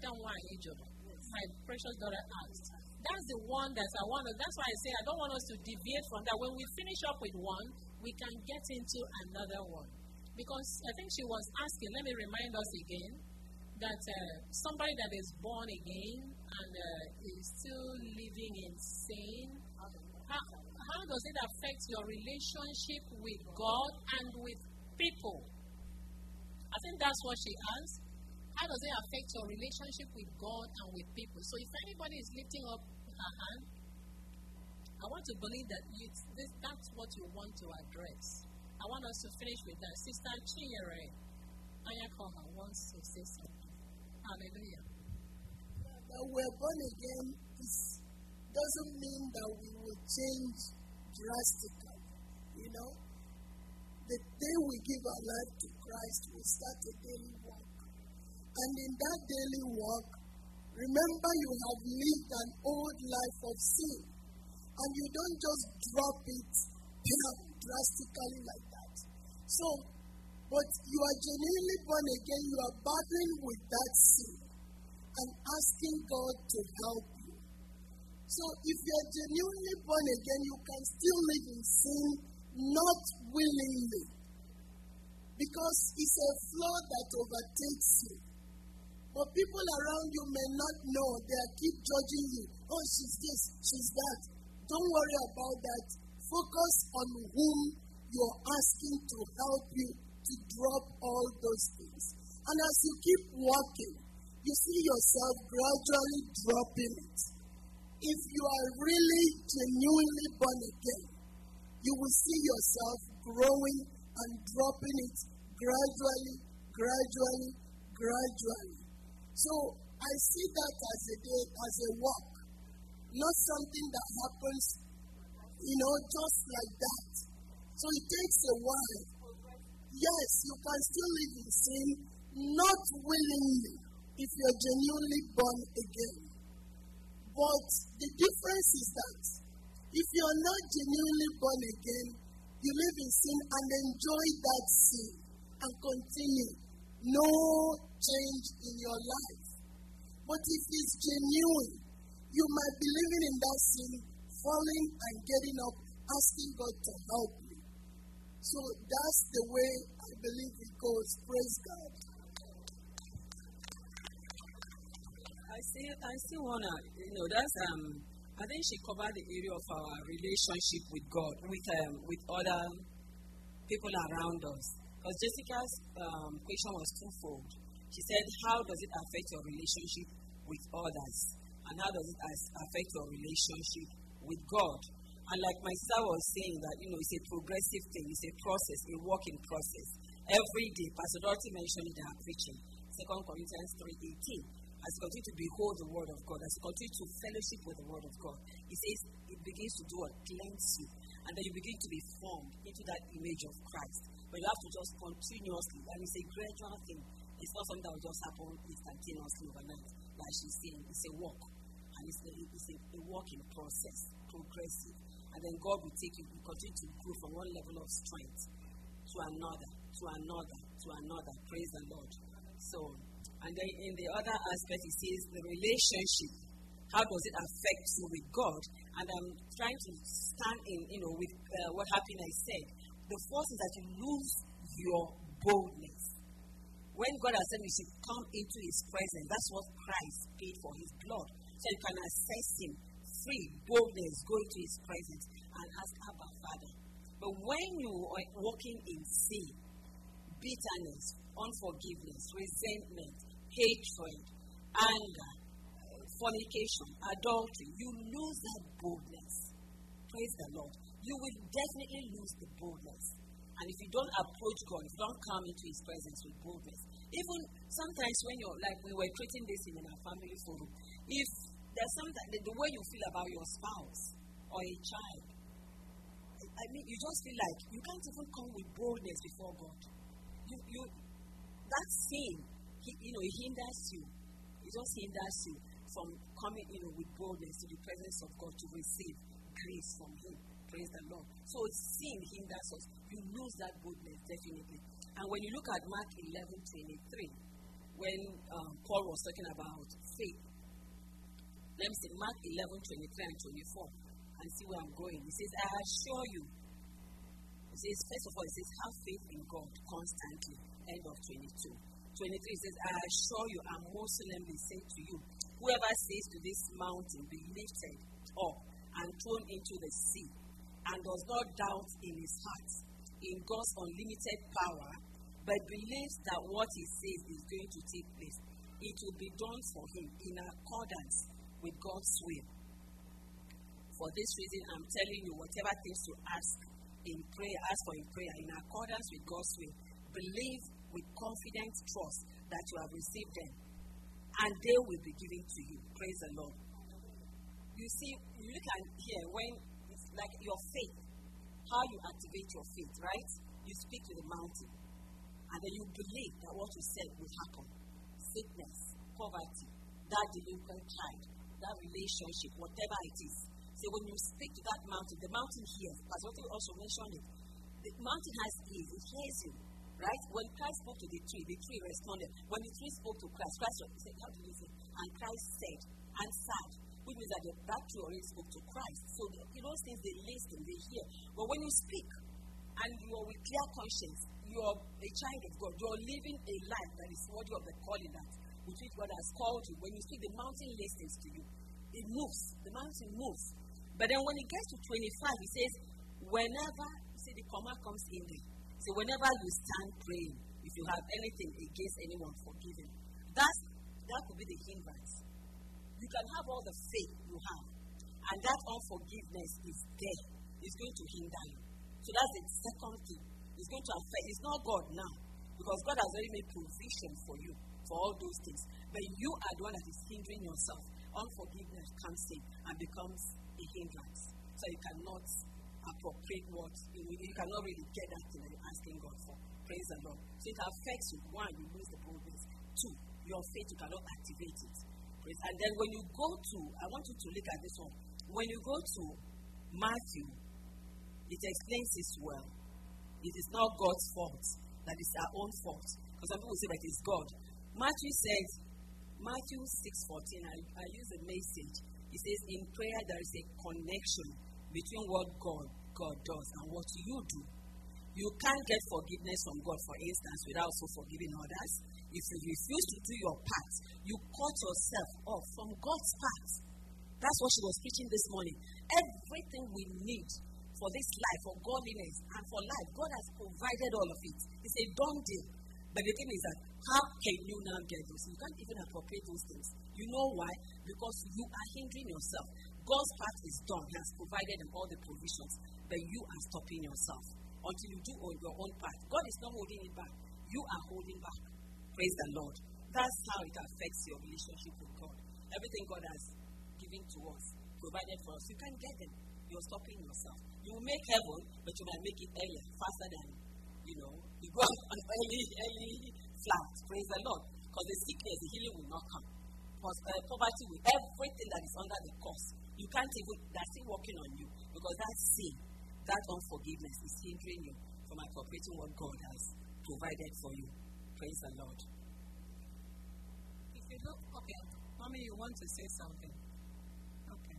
my precious daughter asked. That's the one that I want to, that's why I say I don't want us to deviate from that. When we finish up with one, we can get into another one. Because I think she was asking, let me remind us again, that somebody that is born again and is still living in sin, how does it affect your relationship with God and with people? I think that's what she asked. How does it affect your relationship with God and with people? So if anybody is lifting up her hand, I want to believe that that's what you want to address. I want us to finish with that. Sister Chinyere Ayakoha wants to say something. Hallelujah. That we're born again doesn't mean that we will change drastically. You know, the day we give our life to Christ, we start a daily walk. And in that daily walk, remember you have lived an old life of sin. And you don't just drop it down drastically like that. So, but you are genuinely born again, you are battling with that sin and asking God to help you. So if you are genuinely born again, you can still live in sin, not willingly. Because it's a flaw that overtakes you. But people around you may not know, they keep judging you. Oh, she's this, she's that. Don't worry about that. Focus on whom you're asking to help you to drop all those things. And as you keep walking, you see yourself gradually dropping it. if you are really genuinely born again, you will see yourself growing and dropping it gradually. So I see that as a walk, not something that happens, just like that. So it takes a while. Yes, you can still live in sin, not willingly, if you're genuinely born again. But the difference is that if you're not genuinely born again, you live in sin and enjoy that sin and continue. No change in your life. But if it's genuine, you might be living in that sin, falling and getting up, asking God to help you. So that's the way I believe it goes. Praise God. I still wanna, that's I think she covered the area of our relationship with God, with other people around us. Because Jessica's question was twofold. She said, how does it affect your relationship with others? And how does it affect your relationship with God? And like my sister was saying that, it's a progressive thing, it's a process, a working process. Every day, Pastor Dorothy mentioned it in her preaching, 2 Corinthians 3:18. As you continue to behold the word of God, as you continue to fellowship with the word of God, it says it begins to do what? Cleanse you. And then you begin to be formed into that image of Christ. But you have to just continuously, and it's a gradual thing. It's not something that will just happen instantaneously overnight. Like she's saying, it's a walk. And it's a working process, progressive. And then God will take you, will continue to grow from one level of strength to another. Praise the Lord. So, and then in the other aspect, it says the relationship. How does it affect you with God? And I'm trying to stand in, with what Happiness said. The first is that you lose your boldness. When God has said we should come into His presence, that's what Christ paid for, His blood. So you can access Him free, boldness, go into His presence and ask Abba, Father. But when you are walking in sin, bitterness, unforgiveness, resentment, hatred, anger, fornication, adultery, you lose that boldness. Praise the Lord. You will definitely lose the boldness. And if you don't approach God, if you don't come into His presence with boldness, even sometimes when you're like, we were treating this in our family forum, if there's something, the way you feel about your spouse or a child, you just feel like you can't even come with boldness before God. That sin, it hinders you. It just hinders you from coming, with boldness to the presence of God to receive grace from Him. Praise the Lord. So sin hinders us. You lose that boldness, definitely. And when you look at Mark 11:23, when Paul was talking about faith, let me see, Mark 11:23 and 24, and see where I'm going. He says, I assure you, he says, first of all, he says, have faith in God constantly. End of 22. 23 says, I assure you, I most solemnly say to you, whoever says to this mountain, be lifted up and thrown into the sea, and does not doubt in his heart in God's unlimited power, but believes that what he says is going to take place, it will be done for him in accordance with God's will. For this reason, I'm telling you, whatever things to ask for in prayer, in accordance with God's will, believe with confident trust that you have received them, and they will be given to you. Praise the Lord. You see, you look at here, when it's like your faith, how you activate your faith, right? You speak to the mountain, and then you believe that what you said will happen. Sickness, poverty, that delinquent child, that relationship, whatever it is. So when you speak to that mountain, the mountain hears. Pastor Otto also mentioned it. The mountain has ears, it hears you. Right? When Christ spoke to the tree responded. When the tree spoke to Christ said, how did he say? And Christ said, answered. Which means that that tree already spoke to Christ. So those things, they listen, they hear. But when you speak, and you are with clear conscience, you are a child of God, you are living a life that is worthy of the calling that with which God has called you. When you speak, the mountain listens to you. It moves. The mountain moves. But then when it gets to 25, he says, whenever, the comma comes in there. So whenever you stand praying, if you have anything against anyone, forgive him. That could be the hindrance. You can have all the faith you have and that unforgiveness is there, it's going to hinder you. So that's the second thing. It's going to affect. It's not God now, because God has already made provision for you for all those things. But you are the one that is hindering yourself. Unforgiveness comes in and becomes a hindrance. So you cannot appropriate what you cannot really get that thing that you're asking God for. Praise the Lord. So it affects you. One, you lose the boldness. Two, your faith, you cannot activate it. And then when you go to, I want you to look at this one. When you go to Matthew, it explains this well. It is not God's fault, that is our own fault. Because some people say that it's God. Matthew says, Matthew 6:14, I use a message. It says, in prayer there is a connection between what God does and what you do. You can't get forgiveness from God, for instance, without also forgiving others. If you refuse to do your part, you cut yourself off from God's part. That's what she was preaching this morning. Everything we need for this life, for godliness, and for life, God has provided all of it. It's a done deal. But the thing is that, how can you now get those? You can't even appropriate those things. You know why? Because you are hindering yourself. God's part is done. He has provided them all the provisions. But you are stopping yourself until you do your own part. God is not holding it back. You are holding back. Praise the Lord. That's how it affects your relationship with God. Everything God has given to us, provided for us, you can't get them. You're stopping yourself. You will make heaven, but you might make it earlier, faster than, you go on early flat. Praise the Lord. Because the sickness, the healing will not come. Because poverty will, everything that is under the curse, you can't even, that's still working on you. Because that sin, that unforgiveness is hindering you from appropriating what God has provided for you. Praise the Lord. If you look, okay, Mommy, you want to say something? Okay.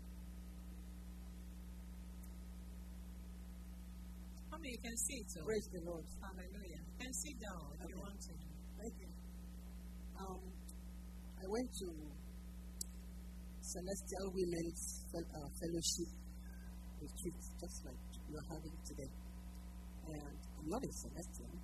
Mommy, you can see it. So. Praise the Lord. Hallelujah. You can sit down if you want to. Thank you. I went to Celestial Women's Fellowship retreat, just like you're having today. And I'm not a Celestial,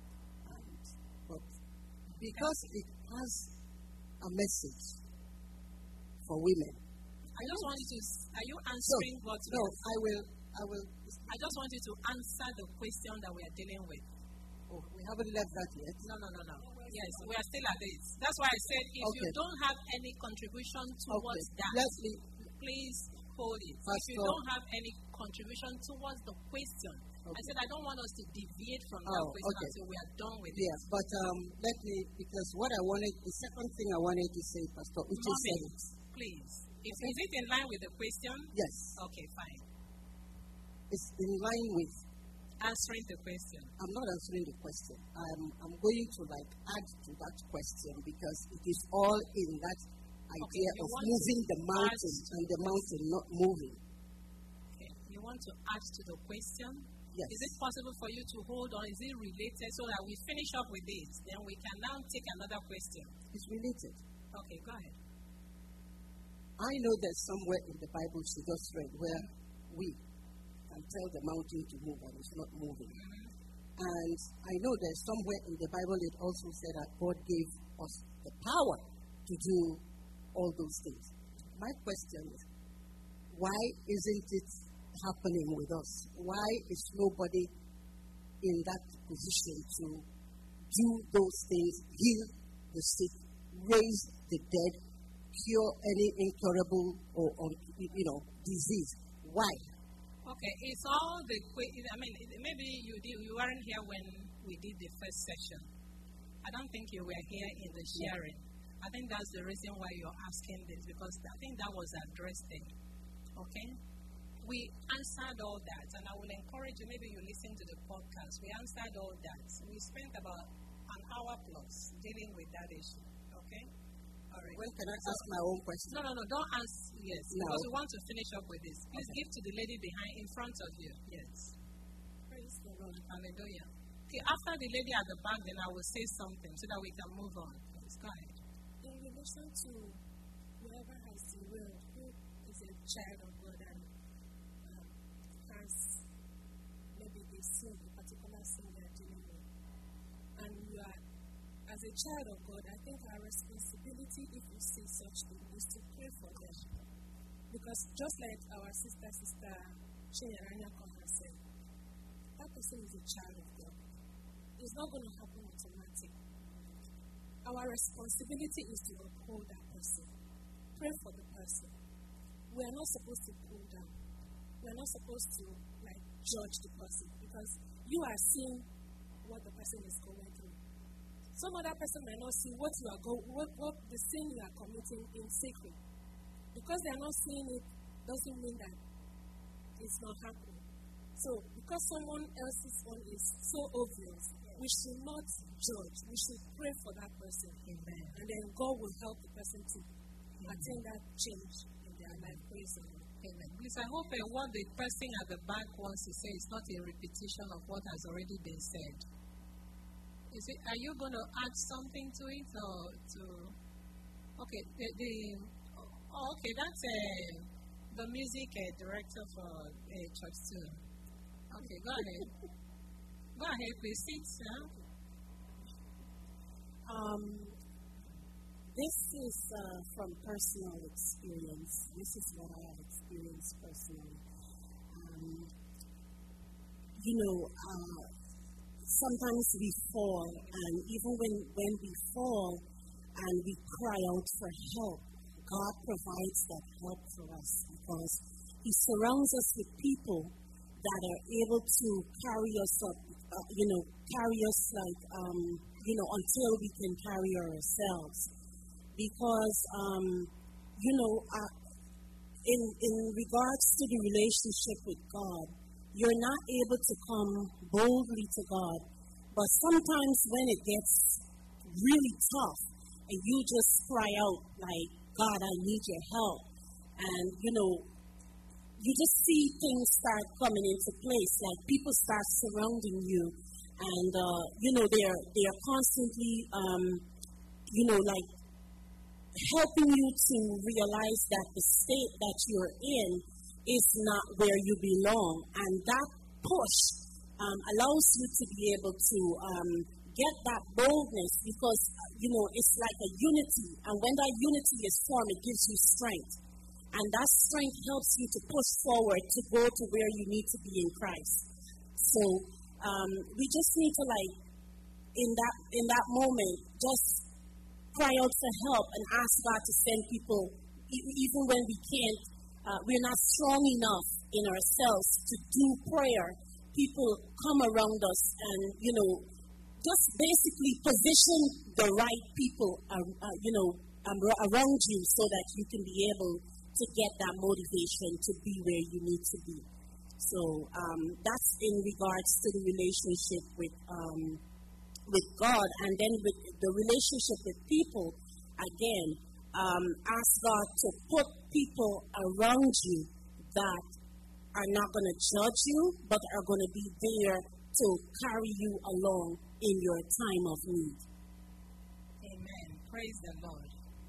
but because it has a message for women. I just want you to, are you answering what? No, I will. I just want you to answer the question that we are dealing with. Oh, we haven't left that yet. No. Yes, we are still at this. That's why I said if you don't have any contribution towards that, please hold it. If you don't have any contribution towards the question, I said I don't want us to deviate from that question until we are done with it. Yeah, but let me, because what I wanted, the second thing I wanted to say, Pastor Uche said it. Please. Is it in line with the question? Yes. Okay, fine. It's in line with answering the question. I'm not answering the question. I'm going to add to that question because it is all in that idea of moving the mountain and the mountain not moving. Okay. You want to add to the question? Yes. Is it possible for you to hold on? Is it related so that we finish up with this? Then we can now take another question. It's related. Okay, go ahead. I know there's somewhere in the Bible she just read where we can tell the mountain to move and it's not moving. Mm-hmm. And I know there's somewhere in the Bible it also said that God gave us the power to do all those things. My question is, why isn't it happening with us? Why is nobody in that position to do those things, heal the sick, raise the dead, cure any incurable or disease? Why? Okay, it's all the. Maybe you weren't here when we did the first session. I don't think you were here in the sharing. I think that's the reason why you're asking this, because I think that was addressed there. Okay? We answered all that, and I will encourage you, maybe you listen to the podcast. We answered all that. We spent about an hour plus dealing with that issue. Okay? All right. When can I ask my own question? No, don't ask. Yes, because we want to finish up with this. Please give to the lady in front of you. Yes. Praise the Lord. Hallelujah. Okay, after the lady at the back, then I will say something so that we can move on. Please go ahead. In relation to whoever has the will, who is a child of God and has maybe they sin, a particular sin they are dealing with, and you are, as a child of God, I think our responsibility, if we see such thing, is to pray for them. Because just like our sister Chinyaranya has said, that person is a child of God. It's not going to happen automatically. Our responsibility is to uphold that person. Pray for the person. We are not supposed to pull down. We are not supposed to judge the person because you are seeing what the person is going through. Some other person might not see what you are what the sin you are committing in secret. Because they are not seeing it doesn't mean that it's not happening. So because someone else's one is so obvious, we should not judge. We should pray for that person. Amen. And then God will help the person to attain that change in their life. Praise the Lord. Amen. Please, I hope what the person at the back wants to say is not a repetition of what has already been said. Are you going to add something to it or to? Okay, okay, that's the music director for Church 2. Okay, go ahead. Go ahead, please. Sit. This is from personal experience. This is what I have experienced personally. Sometimes we fall, and even when we fall and we cry out for help, God provides that help for us because He surrounds us with people that are able to carry us up, carry us until we can carry ourselves. Because, in regards to the relationship with God, you're not able to come boldly to God. But sometimes when it gets really tough and you just cry out like, God, I need your help. And, you just see things start coming into place. Like people start surrounding you. And, they're constantly, helping you to realize that the state that you're in is not where you belong. And that push allows you to be able to get that boldness because, it's like a unity. And when that unity is formed, it gives you strength. And that strength helps you to push forward to go to where you need to be in Christ. So we just need to, in that moment, just cry out for help and ask God to send people, even when we can't, we're not strong enough in ourselves to do prayer. People come around us and, just basically position the right people, around you so that you can be able to get that motivation to be where you need to be. So that's in regards to the relationship with God, and then with the relationship with people, again, ask God to put people around you that are not going to judge you, but are going to be there to carry you along in your time of need. Amen. Praise the Lord.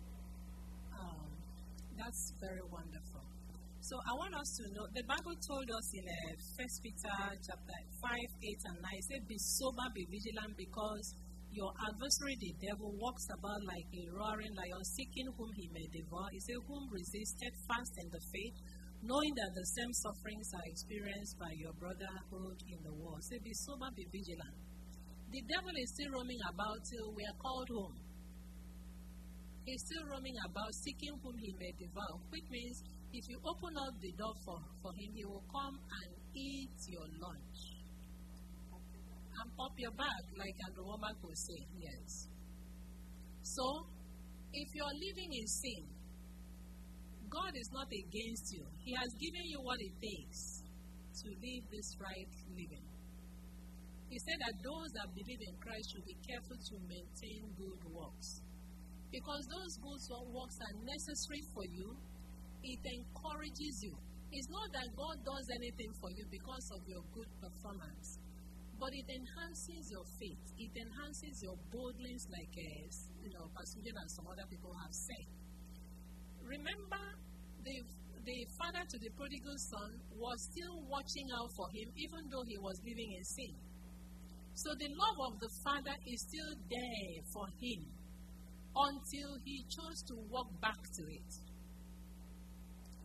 That's very wonderful. So I want us to know, the Bible told us in 1 Peter chapter 5, 8, and 9, it said, be sober, be vigilant, because your adversary, the devil, walks about like a roaring lion, seeking whom he may devour. He said, whom resist steadfast in the faith, knowing that the same sufferings are experienced by your brotherhood in the world. Say, be sober, be vigilant. The devil is still roaming about till we are called home. He's still roaming about, seeking whom he may devour, which means if you open up the door for him, he will come and eat your lunch. And pop your bag, like Andrew Womack will say, yes. So, if you are living in sin, God is not against you. He has given you what it takes to live this right living. He said that those that believe in Christ should be careful to maintain good works. Because those good works are necessary for you. It encourages you. It's not that God does anything for you because of your good performance, but it enhances your faith. It enhances your boldness, like Pastor Jim and some other people have said. Remember, the father to the prodigal son was still watching out for him, even though he was living in sin. So the love of the father is still there for him until he chose to walk back to it.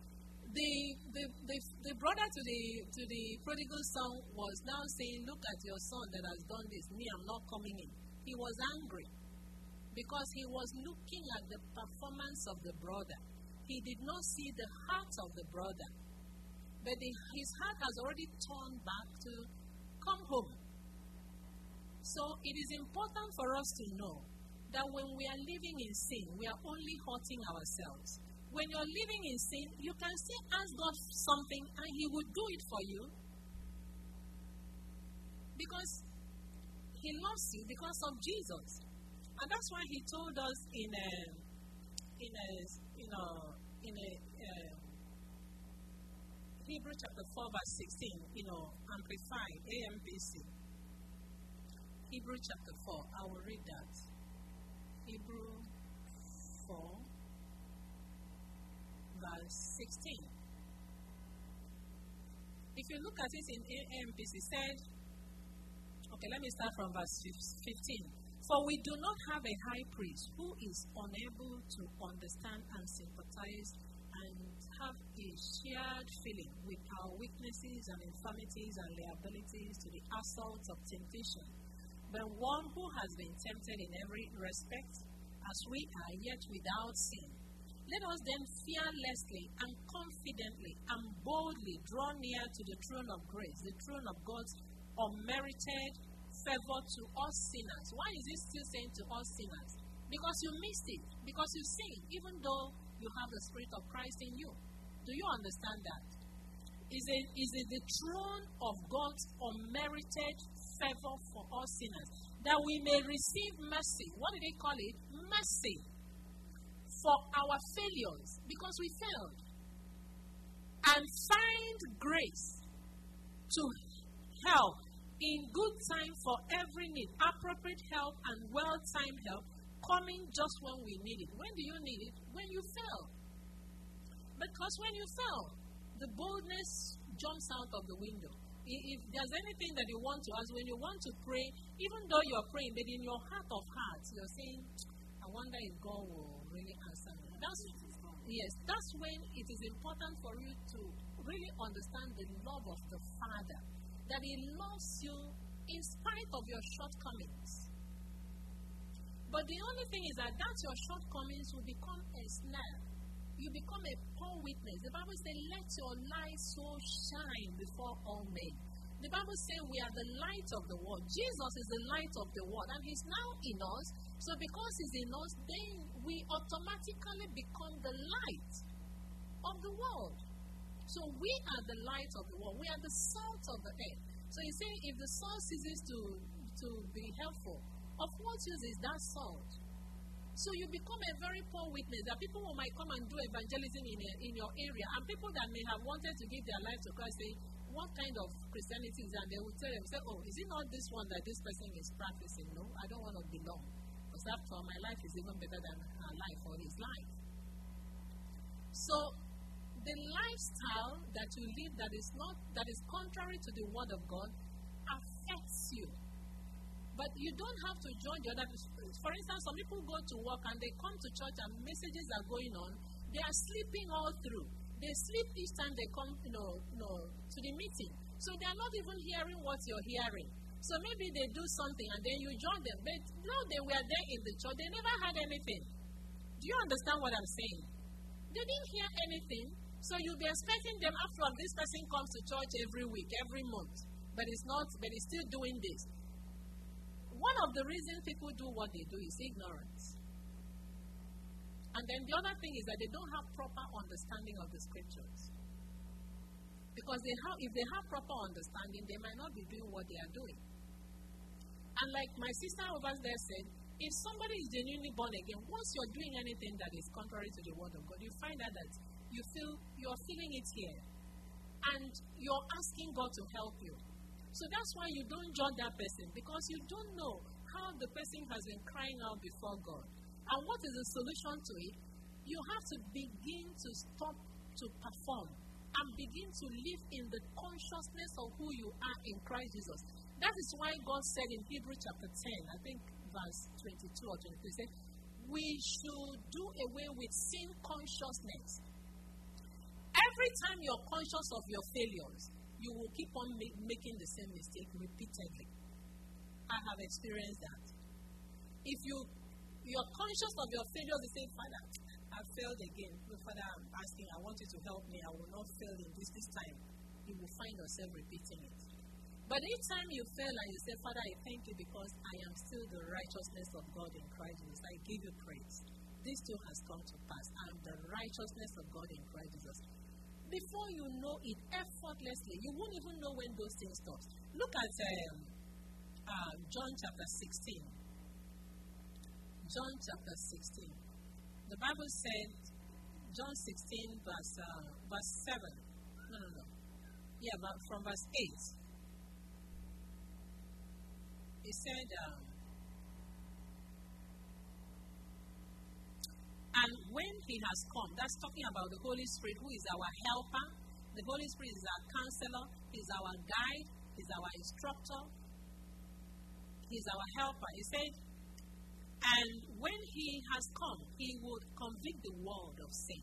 the brother to the prodigal son was now saying, look at your son that has done this. Me, I'm not coming in. He was angry because he was looking at the performance of the brother. He did not see the heart of the brother. But his heart has already turned back to come home. So it is important for us to know that when we are living in sin, we are only hurting ourselves. When you're living in sin, you can still ask God something and He would do it for you. Because He loves you because of Jesus. And that's why He told us in Hebrews chapter 4 verse 16, Amplified, AMPC. Hebrews chapter 4, I will read that. Hebrews 4 verse 16. If you look at it in AMPC, said, okay, let me start from verse 15. For we do not have a high priest who is unable to understand and sympathize and have a shared feeling with our weaknesses and infirmities and liabilities to the assaults of temptation, but one who has been tempted in every respect as we are, yet without sin. Let us then fearlessly and confidently and boldly draw near to the throne of grace, the throne of God's unmerited favor to us sinners. Why is it still saying to us sinners? Because you missed it. Because you sin, even though you have the Spirit of Christ in you. Do you understand that? Is it the throne of God's unmerited favor for us sinners, that we may receive mercy? What do they call it? Mercy. For our failures, because we failed. And find grace to help in good time for every need, appropriate help and well-timed help, coming just when we need it. When do you need it? When you fail. Because when you fail, the boldness jumps out of the window. If there's anything that you want to ask, when you want to pray, even though you're praying, but in your heart of hearts, you're saying, I wonder if God will really answer me. That's when it is important for you to really understand the love of the Father, that He loves you in spite of your shortcomings. But the only thing is that your shortcomings will become a snare. You become a poor witness. The Bible says, let your light so shine before all men. The Bible says we are the light of the world. Jesus is the light of the world, and He's now in us. So because He's in us, then we automatically become the light of the world. So we are the light of the world. We are the salt of the earth. So you see, if the salt ceases to be helpful, of what use is that salt? So you become a very poor witness. There are people who might come and do evangelism in your area, and people that may have wanted to give their life to Christ say, what kind of Christianity is that? They will tell them, say, oh, is it not this one that this person is practicing? No, I don't want to belong. Because after all, my life is even better than her life or his life. So the lifestyle that you live that is contrary to the word of God affects you. But you don't have to join the other. For instance, some people go to work and they come to church and messages are going on. They are sleeping all through. They sleep each time they come, to the meeting. So they are not even hearing what you're hearing. So maybe they do something and then you join them. But no, they were there in the church. They never had anything. Do you understand what I'm saying? They didn't hear anything. So you'll be expecting them after all, this person comes to church every week, every month. But it's still doing this. One of the reasons people do what they do is ignorance. And then the other thing is that they don't have proper understanding of the scriptures. Because if they have proper understanding, they might not be doing what they are doing. And like my sister over there said, if somebody is genuinely born again, once you're doing anything that is contrary to the word of God, you find out that you're feeling it here. And you're asking God to help you. So that's why you don't judge that person, because you don't know how the person has been crying out before God. And what is the solution to it? You have to begin to stop to perform and begin to live in the consciousness of who you are in Christ Jesus. That is why God said in Hebrews chapter 10, I think verse 22 or 23, said, we should do away with sin consciousness every time you're conscious of your failures, you will keep on making the same mistake repeatedly. I have experienced that. If you're conscious of your failures, you say, Father, I failed again. Father, I'm asking, I want you to help me. I will not fail in this time. You will find yourself repeating it. But each time you fail and you say, Father, I thank you because I am still the righteousness of God in Christ Jesus. I give you praise. This too has come to pass. I am the righteousness of God in Christ Jesus. Before you know it, effortlessly, you won't even know when those things stop. Look at John chapter 16. John chapter 16. The Bible said, John 16 verse 7. No. Yeah, but from verse 8. He said, and when he has come, that's talking about the Holy Spirit, who is our helper. The Holy Spirit is our counselor, he's our guide, he's our instructor, he's our helper. He said, and when he has come, he would convict the world of sin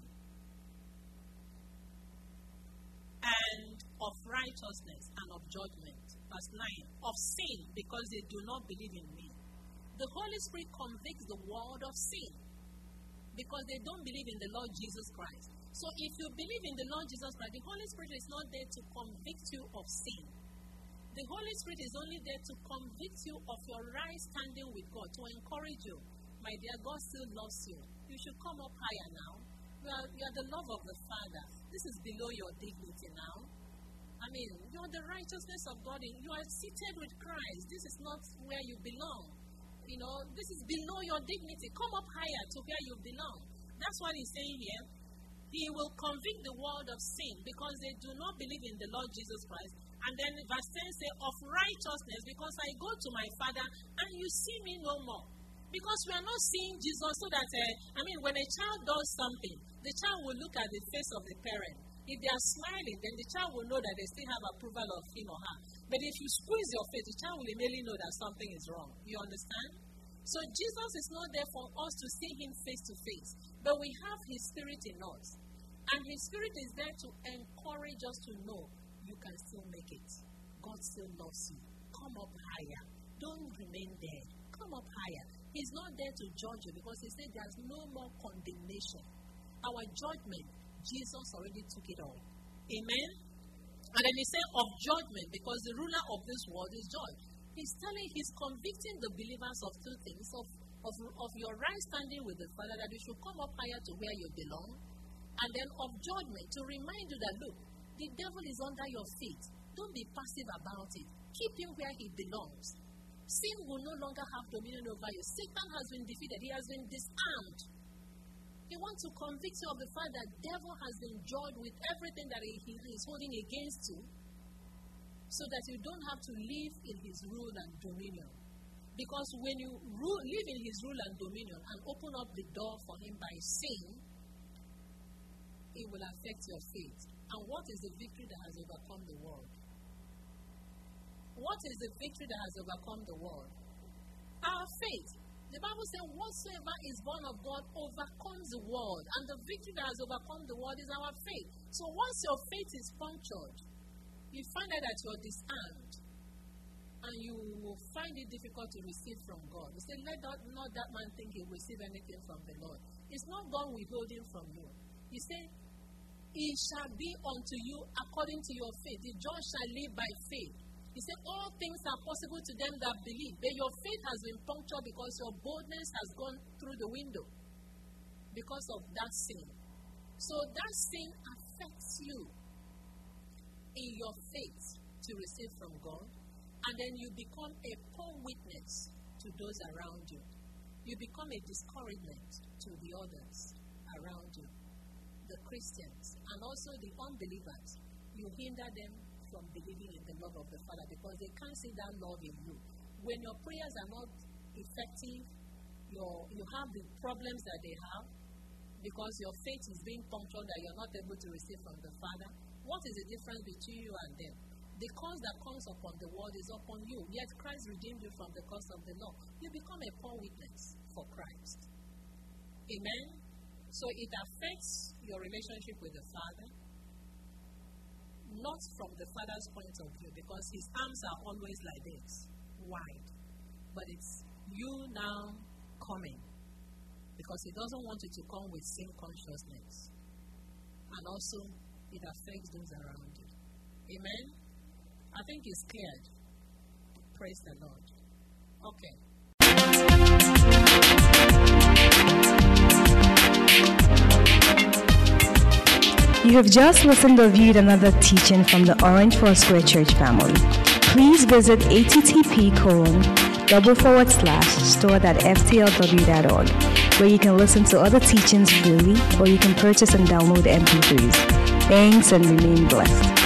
and of righteousness and of judgment. Verse 9, of sin, because they do not believe in me. The Holy Spirit convicts the world of sin because they don't believe in the Lord Jesus Christ. So if you believe in the Lord Jesus Christ, the Holy Spirit is not there to convict you of sin. The Holy Spirit is only there to convict you of your right standing with God, to encourage you. My dear, God still loves you. You should come up higher now. You are the love of the Father. This is below your dignity now. I mean, you are the righteousness of God. You are seated with Christ. This is not where you belong. You know, this is below your dignity. Come up higher to where you belong. That's what he's saying here. He will convict the world of sin because they do not believe in the Lord Jesus Christ. And then verse 10 says, of righteousness, because I go to my Father and you see me no more. Because we are not seeing Jesus so that, when a child does something, the child will look at the face of the parent. If they are smiling, then the child will know that they still have approval of him or her. But if you squeeze your face, the child will immediately know that something is wrong. You understand? So Jesus is not there for us to see him face to face. But we have his spirit in us. And his spirit is there to encourage us to know you can still make it. God still loves you. Come up higher. Don't remain there. Come up higher. He's not there to judge you because he said there's no more condemnation. Our judgment, Jesus already took it all. Amen? And then he said of judgment because the ruler of this world is judged. He's convicting the believers of two things. Of your right standing with the Father, that you should come up higher to where you belong. And then of judgment, to remind you that, look, the devil is under your feet. Don't be passive about it. Keep him where he belongs. Sin will no longer have dominion over you. Satan has been defeated. He has been disarmed. He wants to convict you of the fact that the devil has been judged with everything that he is holding against you, so that you don't have to live in his rule and dominion. Because when you live in his rule and dominion and open up the door for him by sin, it will affect your faith. And what is the victory that has overcome the world? What is the victory that has overcome the world? Our faith. The Bible says, whatsoever is born of God overcomes the world. And the victory that has overcome the world is our faith. So once your faith is punctured, you find out that you're disarmed. And you will find it difficult to receive from God. You say, let not that man think he will receive anything from the Lord. It's not God withholding from you. He said, it shall be unto you according to your faith. The just shall live by faith. He said, all things are possible to them that believe. But your faith has been punctured because your boldness has gone through the window because of that sin. So that sin affects you in your faith to receive from God. And then you become a poor witness to those around you. You become a discouragement to the others around you. The Christians and also the unbelievers. You hinder them from believing in the love of the Father because they can't see that love in you. When your prayers are not effective, you have the problems that they have because your faith is being punctured that you're not able to receive from the Father. What is the difference between you and them? The curse that comes upon the world is upon you, yet Christ redeemed you from the curse of the law. You become a poor witness for Christ. Amen? So it affects your relationship with the Father. not from the Father's point of view, because his arms are always like this, wide. But it's you now coming, because he doesn't want you to come with sin consciousness. And also, it affects those around you. Amen? I think it's cleared. Praise the Lord. Okay. You have just listened or viewed another teaching from the Orange Foursquare Church family. Please visit http://store.ftlw.org, where you can listen to other teachings freely, or you can purchase and download MP3s. Thanks and remain blessed.